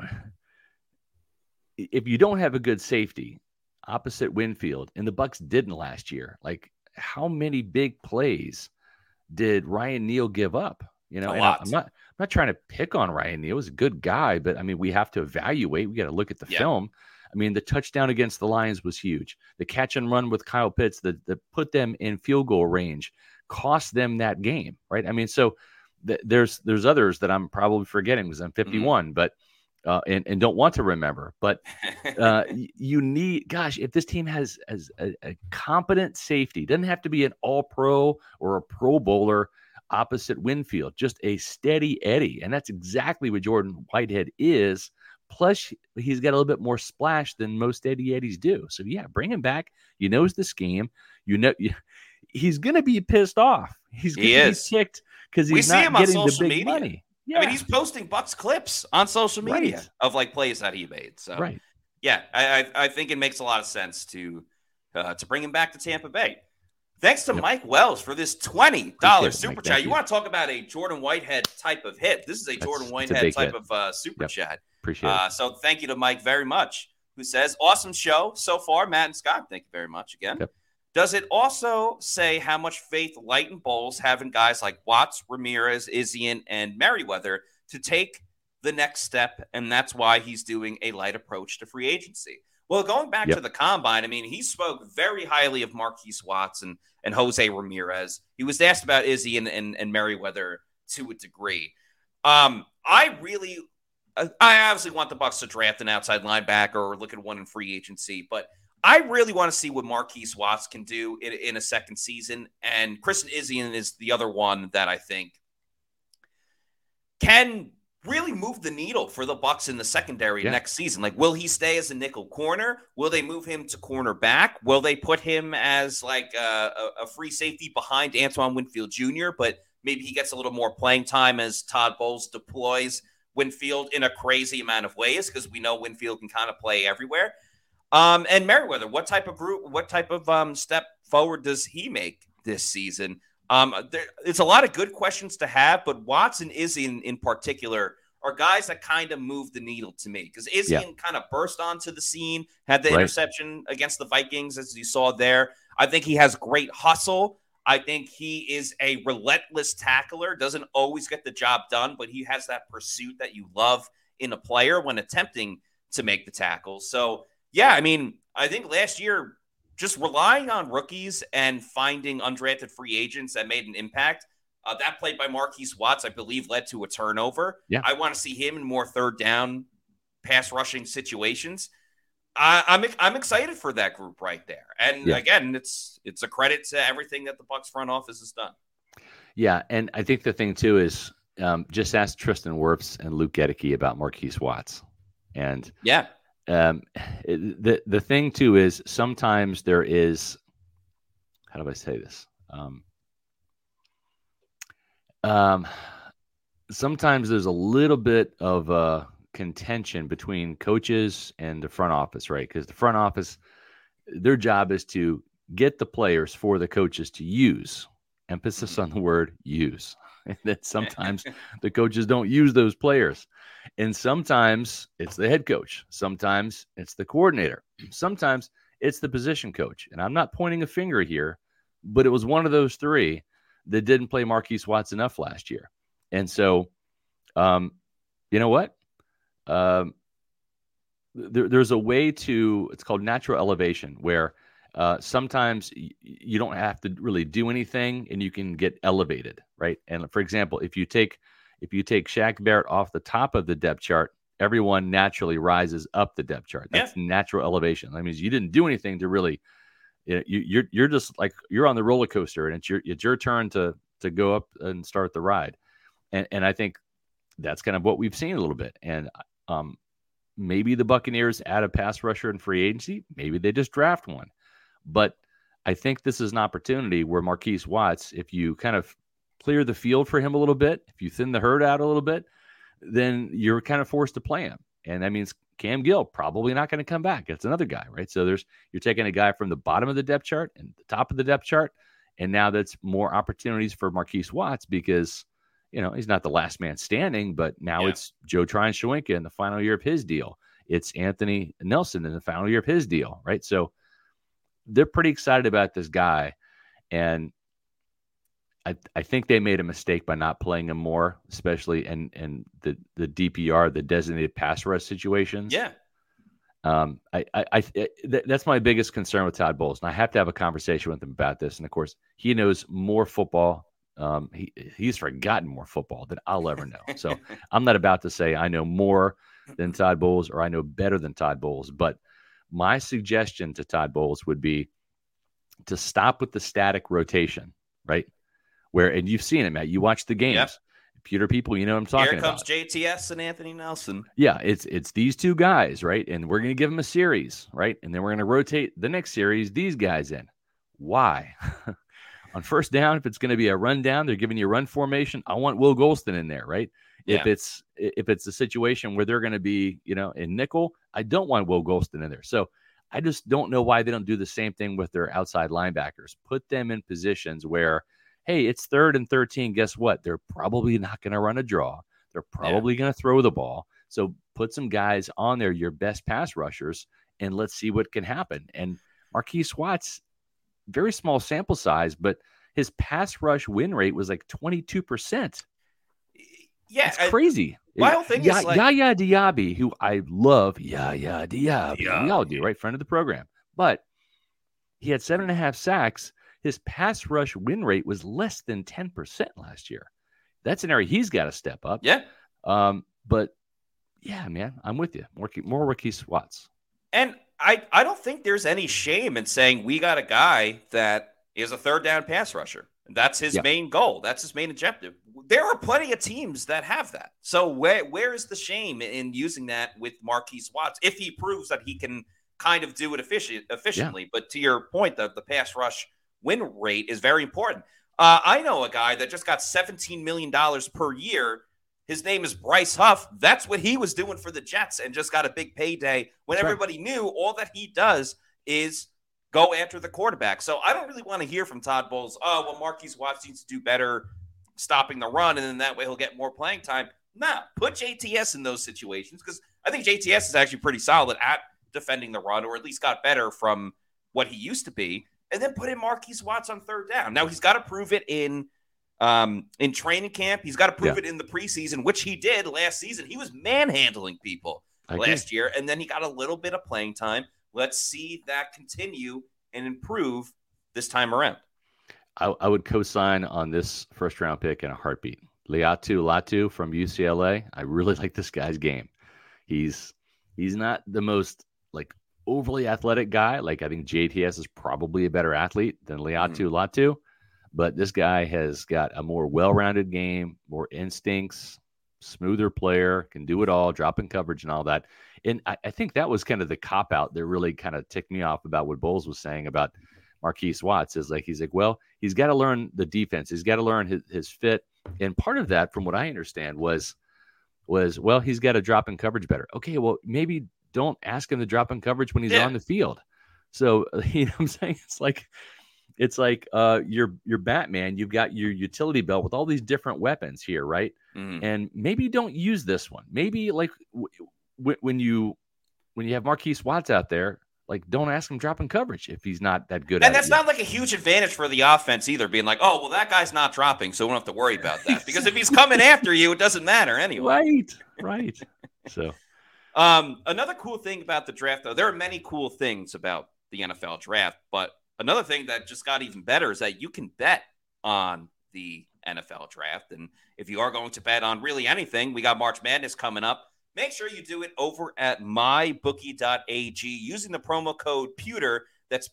you don't have a good safety opposite Winfield, and the Bucs didn't last year, like how many big plays did Ryan Neal give up? A lot. I'm not trying to pick on Ryan Neal. He's a good guy, but I mean, we have to evaluate. We got to look at the film. I mean, the touchdown against the Lions was huge. The catch and run with Kyle Pitts that put them in field goal range cost them that game, right? I mean, so there's others that I'm probably forgetting because I'm 51, but and don't want to remember. But you need, gosh, if this team has a competent safety, doesn't have to be an All-Pro or a Pro Bowler opposite Winfield, just a steady Eddie. And that's exactly what Jordan Whitehead is. Plus, he's got a little bit more splash than most steady Eddies do. So, yeah, bring him back. He knows the scheme. He's going to be pissed off. He's going to be ticked because he's not getting the big money. Yeah. I mean, he's posting Bucs clips on social media of like plays that he made. So, yeah, I think it makes a lot of sense to bring him back to Tampa Bay. Thanks to Mike Wells for this $20 super chat. You want to talk about a Jordan Whitehead type of hit? This is a Jordan Whitehead type of super chat. Appreciate it. So thank you to Mike very much, who says, awesome show so far, Matt and Scott. Thank you very much again. Yep. Does it also say how much faith Light and Bowles have in guys like Watts, Ramirez, Izien, and Merriweather to take the next step, and that's why he's doing a light approach to free agency? Well, going back to the combine, I mean, he spoke very highly of Marquise Watts and Jose Ramirez. He was asked about Izzy and Merriweather to a degree. I obviously want the Bucs to draft an outside linebacker or look at one in free agency, but I really want to see what Marquise Watts can do in a second season. And Christian Izien is the other one that I think can really move the needle for the Bucs in the secondary next season. Like, will he stay as a nickel corner? Will they move him to cornerback? Will they put him as like a free safety behind Antoine Winfield Jr., but maybe he gets a little more playing time as Todd Bowles deploys Winfield in a crazy amount of ways, because we know Winfield can kind of play everywhere. And Merriweather, what type of step forward does he make this season? It's a lot of good questions to have, but Watts and Izzy in particular are guys that kind of move the needle to me, because Izzy kind of burst onto the scene, had the interception against the Vikings, as you saw there. I think he has great hustle. I think he is a relentless tackler, doesn't always get the job done, but he has that pursuit that you love in a player when attempting to make the tackles. So, yeah, I mean, I think last year, just relying on rookies and finding undrafted free agents that made an impact, that play by Marquise Watts, I believe, led to a turnover. Yeah. I want to see him in more third down pass rushing situations. I'm excited for that group right there. And again, it's a credit to everything that the Bucs front office has done. Yeah, and I think the thing too is just ask Tristan Wirfs and Luke Gedeke about Marquise Watts. And the thing too is sometimes there is, how do I say this? Sometimes there's a little bit of contention between coaches and the front office, right? Because the front office, their job is to get the players for the coaches to use. Emphasis on the word use. And then sometimes the coaches don't use those players. And sometimes it's the head coach. Sometimes it's the coordinator. Sometimes it's the position coach. And I'm not pointing a finger here, but it was one of those three that didn't play Marquise Watts enough last year. And so, you know what? There's a way to, it's called natural elevation, where sometimes you don't have to really do anything and you can get elevated, right? And for example, if you take Shaq Barrett off the top of the depth chart, everyone naturally rises up the depth chart. That's natural elevation. That means you didn't do anything to really, you're just like, you're on the roller coaster and it's your turn to go up and start the ride. And I think that's kind of what we've seen a little bit. And maybe the Buccaneers add a pass rusher in free agency. Maybe they just draft one. But I think this is an opportunity where Marquise Watts, if you kind of clear the field for him a little bit, if you thin the herd out a little bit, then you're kind of forced to play him. And that means Cam Gill probably not going to come back. It's another guy, right? So you're taking a guy from the bottom of the depth chart and the top of the depth chart. And now that's more opportunities for Marquise Watts because, he's not the last man standing, but now it's Joe Tryon-Shoyinka in the final year of his deal. It's Anthony Nelson in the final year of his deal, right? So they're pretty excited about this guy. And I think they made a mistake by not playing him more, especially in the DPR, the designated pass rush situations. Yeah. That's my biggest concern with Todd Bowles. And I have to have a conversation with him about this. And of course, he knows more football. He's forgotten more football than I'll ever know. So I'm not about to say I know more than Todd Bowles or I know better than Todd Bowles. But my suggestion to Todd Bowles would be to stop with the static rotation, right? And you've seen it, Matt. You watch the games. Yep. Computer people, you know what I'm talking about. Here comes JTS and Anthony Nelson. Yeah, it's these two guys, right? And we're going to give them a series, right? And then we're going to rotate the next series these guys in. Why? On first down, if it's going to be a run down, they're giving you a run formation. I want Will Golston in there, right? Yeah. If it's a situation where they're going to be, in nickel, I don't want Will Golston in there. So I just don't know why they don't do the same thing with their outside linebackers. Put them in positions where, hey, it's 3rd and 13. Guess what? They're probably not going to run a draw. They're probably going to throw the ball. So put some guys on there, your best pass rushers, and let's see what can happen. And Marquise Watts, very small sample size, but his pass rush win rate was like 22%. Yeah. It's crazy. My whole thing is like Yaya Diaby, who I love. Yaya Diaby. We all do, right? Friend of the program. But he had 7.5 sacks. His pass rush win rate was less than 10% last year. That's an area he's got to step up. Yeah. But yeah, man, I'm with you. More Marquise Watts. And I don't think there's any shame in saying we got a guy that is a third down pass rusher. That's his main goal. That's his main objective. there are plenty of teams that have that. So where is the shame in using that with Marquise Watts if he proves that he can kind of do it efficiently? Yeah. But to your point, the pass rush win rate is very important. I know a guy that just got $17 million per year. His name is Bryce Huff. That's what he was doing for the Jets and just got a big payday when everybody knew all that he does is go after the quarterback. So I don't really want to hear from Todd Bowles, oh, well, Marquise Watts needs to do better stopping the run, and then that way he'll get more playing time. Nah, put JTS in those situations because I think JTS is actually pretty solid at defending the run, or at least got better from what he used to be, and then put in Marquise Watts on third down. Now, he's got to prove it in training camp. He's got to prove it in the preseason, which he did last season. He was manhandling people last year, and then he got a little bit of playing time. Let's see that continue and improve this time around. I would co-sign on this first-round pick in a heartbeat. Laiatu Latu from UCLA. I really like this guy's game. He's not the most overly athletic guy. I think JTS is probably a better athlete than Laiatu Latu, but this guy has got a more well-rounded game, more instincts, smoother player, can do it all, dropping coverage and all that. And I think that was kind of the cop-out that really kind of ticked me off about what Bowles was saying about Marquise Watts is he's well, he's got to learn the defense. He's got to learn his fit. And part of that, from what I understand, was, well, he's got to drop in coverage better. Okay, well, maybe don't ask him to drop in coverage when he's on the field. So, you know what I'm saying? It's like you're Batman. You've got your utility belt with all these different weapons here, right? Mm-hmm. And maybe don't use this one. Maybe when you have Marquise Watts out there, don't ask him dropping coverage if he's not that good. And that's not a huge advantage for the offense either, being oh, well, that guy's not dropping, so we don't have to worry about that. Because if he's coming after you, it doesn't matter anyway. Right. So, another cool thing about the draft, though, there are many cool things about the NFL draft, but another thing that just got even better is that you can bet on the NFL draft. And if you are going to bet on really anything, we got March Madness coming up. Make sure you do it over at mybookie.ag using the promo code PEWTER. That's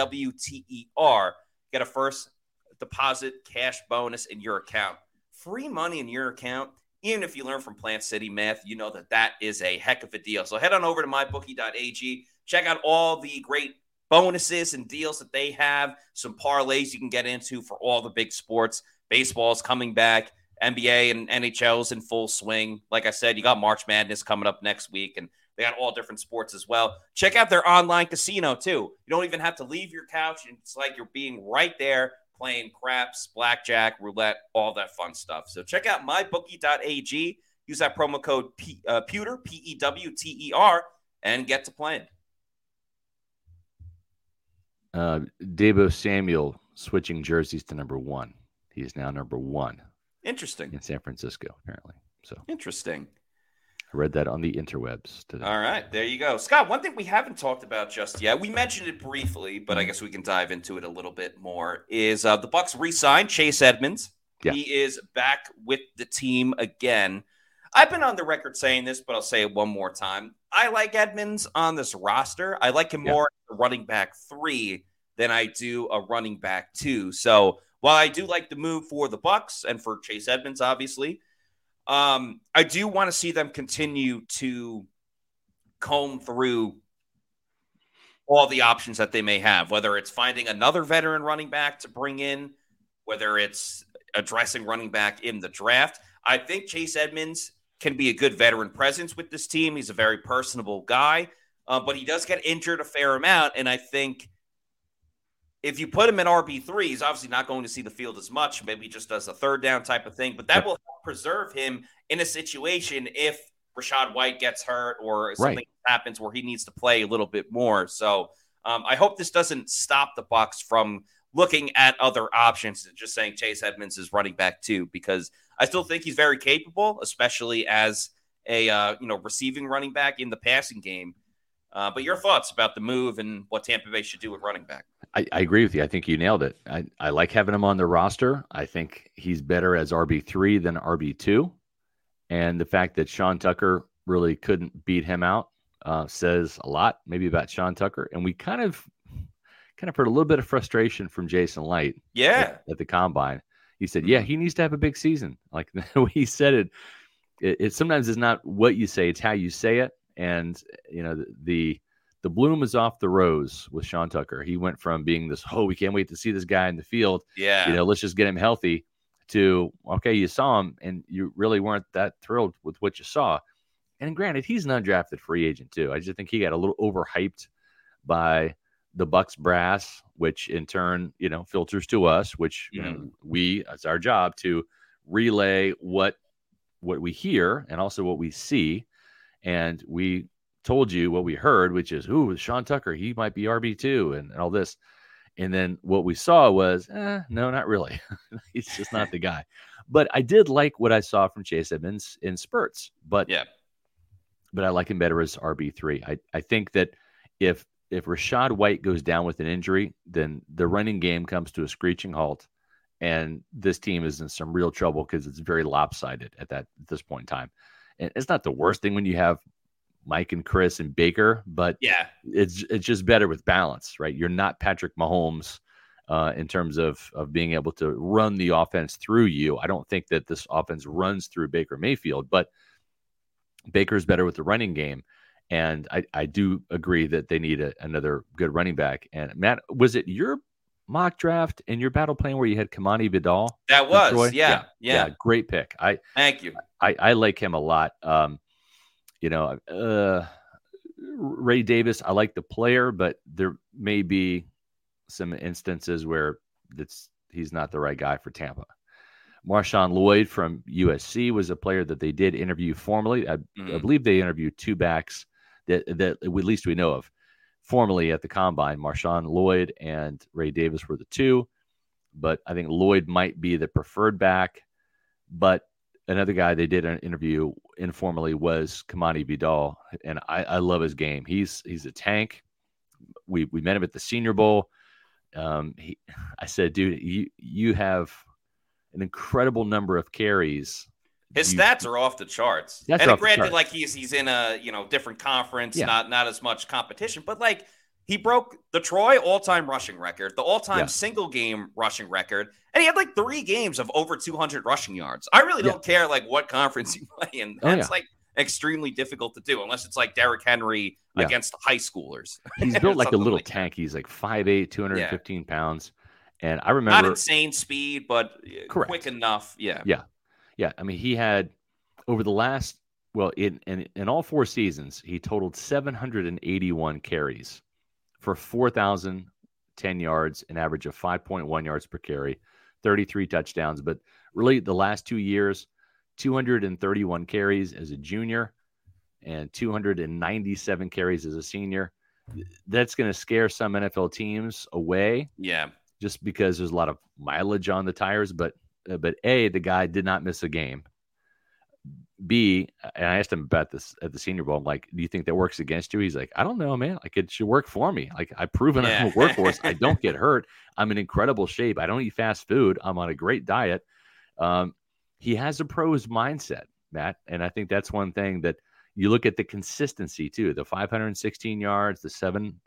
PEWTER. Get a first deposit cash bonus in your account. Free money in your account. Even if you learn from Plant City Math, you know that is a heck of a deal. So head on over to mybookie.ag. Check out all the great bonuses and deals that they have. Some parlays you can get into for all the big sports. Baseball's coming back. NBA and NHL's in full swing. Like I said, you got March Madness coming up next week, and they got all different sports as well. Check out their online casino, too. You don't even have to leave your couch. It's like you're being right there playing craps, blackjack, roulette, all that fun stuff. So check out mybookie.ag. Use that promo code PEWTER, PEWTER, and get to playing. Deebo Samuel switching jerseys to number 1. He is now number 1. Interesting. In San Francisco, apparently. So interesting. I read that on the interwebs today. All right, there you go. Scott, one thing we haven't talked about just yet, we mentioned it briefly, but I guess we can dive into it a little bit more, is the Bucks re-signed Chase Edmonds. Yeah. He is back with the team again. I've been on the record saying this, but I'll say it one more time. I like Edmonds on this roster. I like him more as a running back 3 than I do a running back 2. So while I do like the move for the Bucks and for Chase Edmonds, obviously, I do want to see them continue to comb through all the options that they may have, whether it's finding another veteran running back to bring in, whether it's addressing running back in the draft. I think Chase Edmonds can be a good veteran presence with this team. He's a very personable guy, but he does get injured a fair amount, and I think if you put him in RB3, he's obviously not going to see the field as much. Maybe he just does a third down type of thing, but that will help preserve him in a situation if Rachaad White gets hurt or something happens where he needs to play a little bit more. So I hope this doesn't stop the Bucs from looking at other options and just saying Chase Edmonds is running back 2, because I still think he's very capable, especially as a receiving running back in the passing game. But your thoughts about the move and what Tampa Bay should do with running back? I agree with you. I think you nailed it. I like having him on the roster. I think he's better as RB3 than RB2. And the fact that Sean Tucker really couldn't beat him out says a lot maybe about Sean Tucker. And we kind of heard a little bit of frustration from Jason Light at the Combine. He said, yeah, he needs to have a big season. Like the way he said it sometimes is not what you say, it's how you say it. And, the bloom is off the rose with Sean Tucker. He went from being this, we can't wait to see this guy in the field. Yeah. Let's just get him healthy, to, okay, you saw him and you really weren't that thrilled with what you saw. And granted, he's an undrafted free agent too. I just think he got a little overhyped by the Bucks brass, which in turn, filters to us, which it's our job to relay what we hear and also what we see. And we told you what we heard, which is, Sean Tucker, he might be RB2 and all this. And then what we saw was, no, not really. He's just not the guy. But I did like what I saw from Chase Edmonds in spurts. But I like him better as RB3. I think that if Rachaad White goes down with an injury, then the running game comes to a screeching halt. And this team is in some real trouble because it's very lopsided at this point in time. And it's not the worst thing when you have Mike and Chris and Baker, but it's just better with balance, right? You're not Patrick Mahomes in terms of being able to run the offense through you. I don't think that this offense runs through Baker Mayfield, but Baker's better with the running game. And I do agree that they need another good running back. And Matt, was it your mock draft and your battle plan where you had Kamani Vidal? That was, yeah. Great pick. Thank you. I like him a lot. Ray Davis, I like the player, but there may be some instances where he's not the right guy for Tampa. Marshawn Lloyd from USC was a player that they did interview formally. I believe they interviewed two backs that at least we know of formally at the combine. Marshawn Lloyd and Ray Davis were the two, but I think Lloyd might be the preferred back. But another guy they did an interview informally was Kamani Vidal, and I love his game. He's a tank. We met him at the Senior Bowl. I said, dude, you have an incredible number of carries. His stats are off the charts. And granted, like he's in a different conference, not as much competition, but like he broke the Troy all-time rushing record, the all-time single game rushing record, and he had like 3 games of over 200 rushing yards. I really don't care like what conference you play in. That's like extremely difficult to do unless it's like Derrick Henry against high schoolers. He's built like a little tank. He's like 5'8", 215 pounds. And I remember not insane speed, but quick enough. Yeah. I mean, he had over the last, in all 4 seasons, he totaled 781 carries for 4,010 yards, an average of 5.1 yards per carry, 33 touchdowns. But really the last 2 years, 231 carries as a junior and 297 carries as a senior. That's going to scare some NFL teams away. Yeah. Just because there's a lot of mileage on the tires, but A, the guy did not miss a game. B, and I asked him about this at the Senior Bowl. I'm like, do you think that works against you? He's like, I don't know, man. Like, it should work for me. Like, I've proven I'm a workhorse. I don't get hurt. I'm in incredible shape. I don't eat fast food. I'm on a great diet. He has a pro's mindset, Matt. And I think that's one thing that you look at the consistency too, the 516 yards, the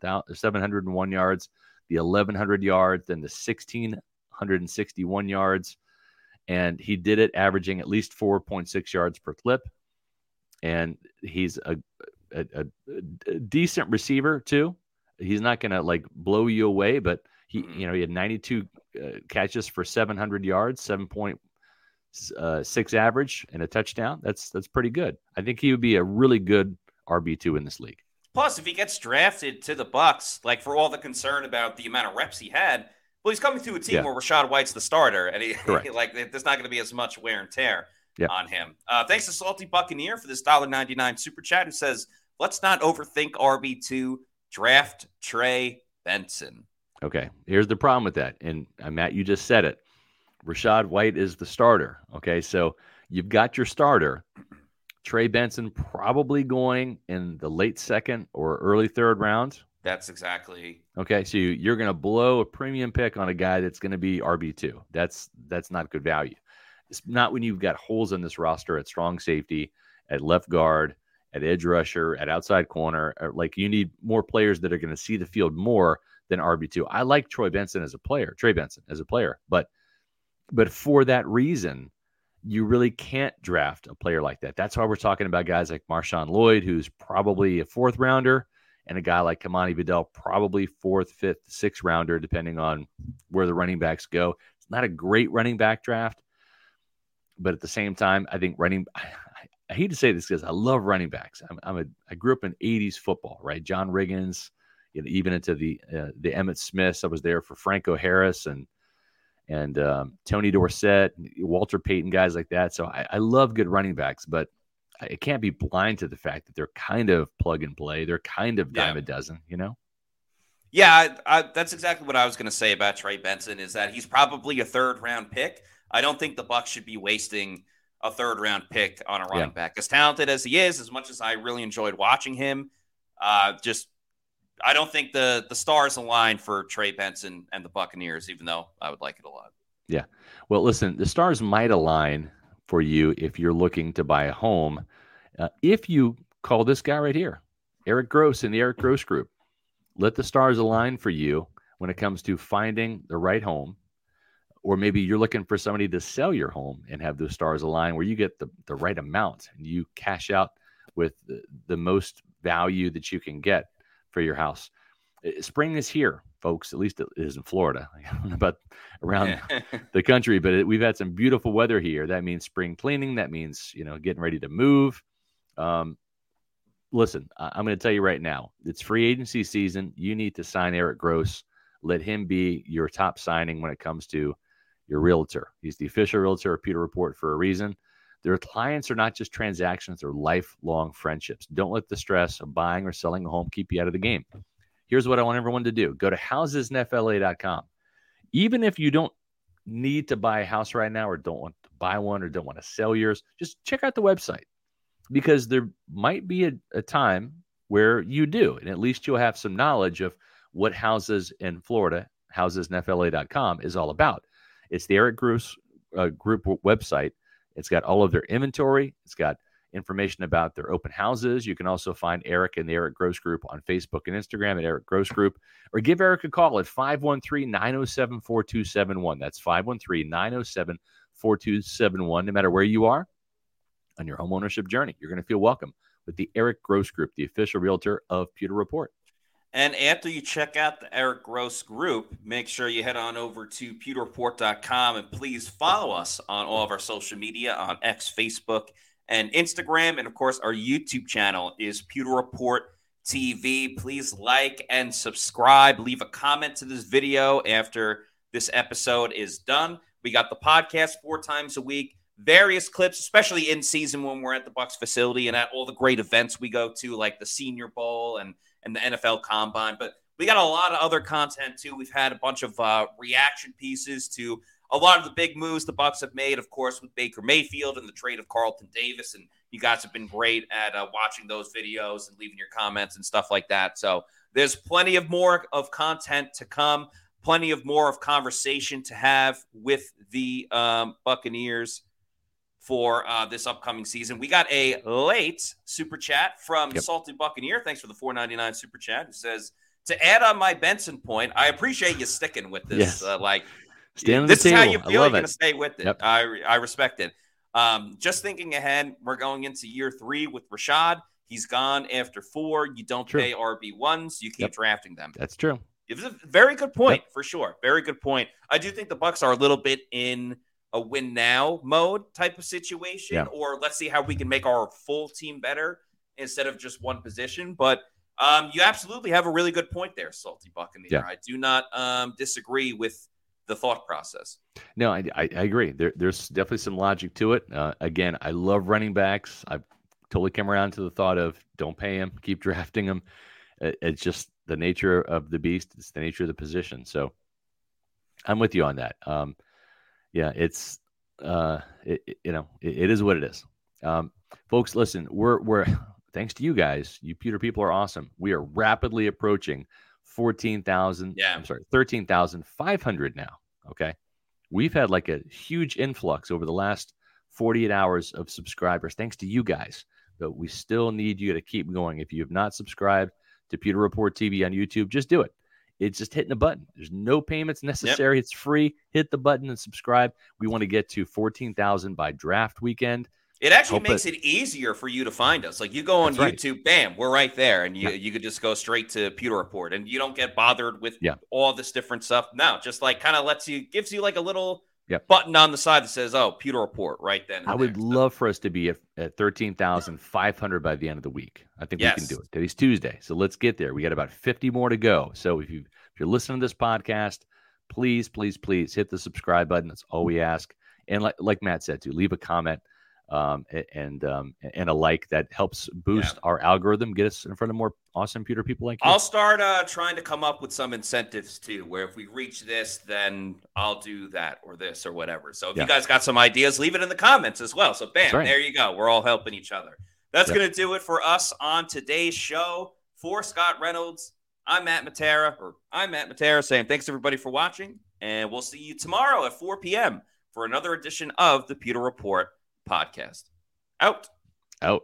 701 yards, the 1,100 yards, then the 1,661 yards. And he did it averaging at least 4.6 yards per clip. And he's a decent receiver too. He's not going to like blow you away, but he had 92 catches for 700 yards, 7.6 average and a touchdown. That's pretty good. I think he would be a really good RB2 in this league. Plus, if he gets drafted to the Bucks, like for all the concern about the amount of reps he had, well, he's coming to a team where Rachaad White's the starter, and there's not going to be as much wear and tear on him. Thanks to Salty Buccaneer for this $1.99 super chat, who says, "Let's not overthink RB2. Draft Trey Benson." Okay, here's the problem with that, and Matt, you just said it. Rachaad White is the starter. Okay, so you've got your starter. Trey Benson probably going in the late 2nd or early 3rd round. That's exactly. Okay, so you're going to blow a premium pick on a guy that's going to be RB2. That's not good value. It's not when you've got holes in this roster at strong safety, at left guard, at edge rusher, at outside corner. Like you need more players that are going to see the field more than RB2. I like Trey Benson as a player, but But for that reason, you really can't draft a player like that. That's why we're talking about guys like Marshawn Lloyd, who's probably a 4th rounder, and a guy like Kamani Vidal, probably 4th, 5th, 6th rounder, depending on where the running backs go. It's not a great running back draft, but at the same time, I think I hate to say this because I love running backs. I grew up in 80s football, right? John Riggins, even into the Emmitt Smiths. I was there for Franco Harris and Tony Dorsett, Walter Payton, guys like that. So I love good running backs, but I can't be blind to the fact that they're kind of plug and play. They're kind of dime a dozen, Yeah, that's exactly what I was going to say about Trey Benson, is that he's probably a 3rd-round pick. I don't think the Bucs should be wasting a 3rd-round pick on a running back. As talented as he is, as much as I really enjoyed watching him, I don't think the stars align for Trey Benson and the Buccaneers, even though I would like it a lot. Yeah. Well, listen, the stars might align for you if you're looking to buy a home. If you call this guy right here, Eric Gross in the Eric Gross Group, let the stars align for you when it comes to finding the right home. Or maybe you're looking for somebody to sell your home and have those stars align where you get the right amount and you cash out with the most value that you can get for your house. Spring is here, folks. At least it is in Florida. I don't know about around the country, but we've had some beautiful weather here. That means spring cleaning. That means, getting ready to move. Listen, I'm going to tell you right now, it's free agency season. You need to sign Eric Gross. Let him be your top signing when it comes to your realtor. He's the official realtor of Pewter Report for a reason. Their clients are not just transactions, they're lifelong friendships. Don't let the stress of buying or selling a home keep you out of the game. Here's what I want everyone to do. Go to housesnetfla.com. Even if you don't need to buy a house right now or don't want to buy one or don't want to sell yours, just check out the website because there might be a time where you do, and at least you'll have some knowledge of what houses in Florida, housesnetfla.com, is all about. It's the Eric Gross Group website. It's got all of their inventory. It's got information about their open houses. You can also find Eric and the Eric Gross Group on Facebook and Instagram at Eric Gross Group, or give Eric a call at 513-907-4271. That's 513-907-4271. No matter where you are on your homeownership journey, you're going to feel welcome with the Eric Gross Group, the official realtor of Pewter Report. And after you check out the Eric Gross Group, make sure you head on over to pewterreport.com and please follow us on all of our social media on X, Facebook, and Instagram. And, of course, our YouTube channel is Pewter Report TV. Please like and subscribe. Leave a comment to this video after this episode is done. We got the podcast 4 times a week, various clips, especially in season when we're at the Bucs facility and at all the great events we go to, like the Senior Bowl and the NFL Combine. But we got a lot of other content, too. We've had a bunch of reaction pieces to a lot of the big moves the Bucs have made, of course, with Baker Mayfield and the trade of Carlton Davis. And you guys have been great at watching those videos and leaving your comments and stuff like that. So there's plenty of more of content to come, plenty of more of conversation to have with the Buccaneers for this upcoming season. We got a late super chat from Salty Buccaneer. Thanks for the $4.99 super chat. Who says, to add on my Benson point, I appreciate you sticking with this. Yes. This is how you feel. You're going to stay with it. Yep. I respect it. Just thinking ahead, we're going into year 3 with Rashad. He's gone after 4. You don't pay RB1s. You keep drafting them. That's true. It's a very good point, for sure. Very good point. I do think the Bucs are a little bit in a win now mode type of situation, or let's see how we can make our full team better instead of just one position. But you absolutely have a really good point there, Salty Buccaneer. Yeah. I do not disagree with the thought process. No, I agree. There's definitely some logic to it. Again, I love running backs. I've totally come around to the thought of don't pay him, keep drafting him. It's just the nature of the beast. It's the nature of the position. So I'm with you on that. It's it is what it is. Folks, listen, we're thanks to you guys, you Pewter people are awesome. We are rapidly approaching 13,500 now. Okay. We've had like a huge influx over the last 48 hours of subscribers, thanks to you guys, but we still need you to keep going. If you have not subscribed to Pewter Report TV on YouTube, just do it. It's just hitting a button. There's no payments necessary. It's free. Hit the button and subscribe. We want to get to 14,000 by draft weekend. It actually makes it easier for you to find us. Like you go on YouTube, bam, we're right there. And you could just go straight to Pewter Report and you don't get bothered with all this different stuff. No, just like kind of gives you like a little button on the side that says, oh, Pewter Report right then. I would love for us to be at 13,500 by the end of the week. I think we can do it. Today's Tuesday. So let's get there. We got about 50 more to go. So if you're listening to this podcast, please, please, please hit the subscribe button. That's all we ask. And like Matt said, too, leave a comment. And a like that helps boost our algorithm, get us in front of more awesome Pewter people like you. I'll start trying to come up with some incentives too, where if we reach this, then I'll do that or this or whatever. So if you guys got some ideas, leave it in the comments as well. So bam, there you go. We're all helping each other. That's going to do it for us on today's show. For Scott Reynolds, I'm Matt Matera saying thanks everybody for watching, and we'll see you tomorrow at 4 p.m. for another edition of the Pewter Report podcast. Out.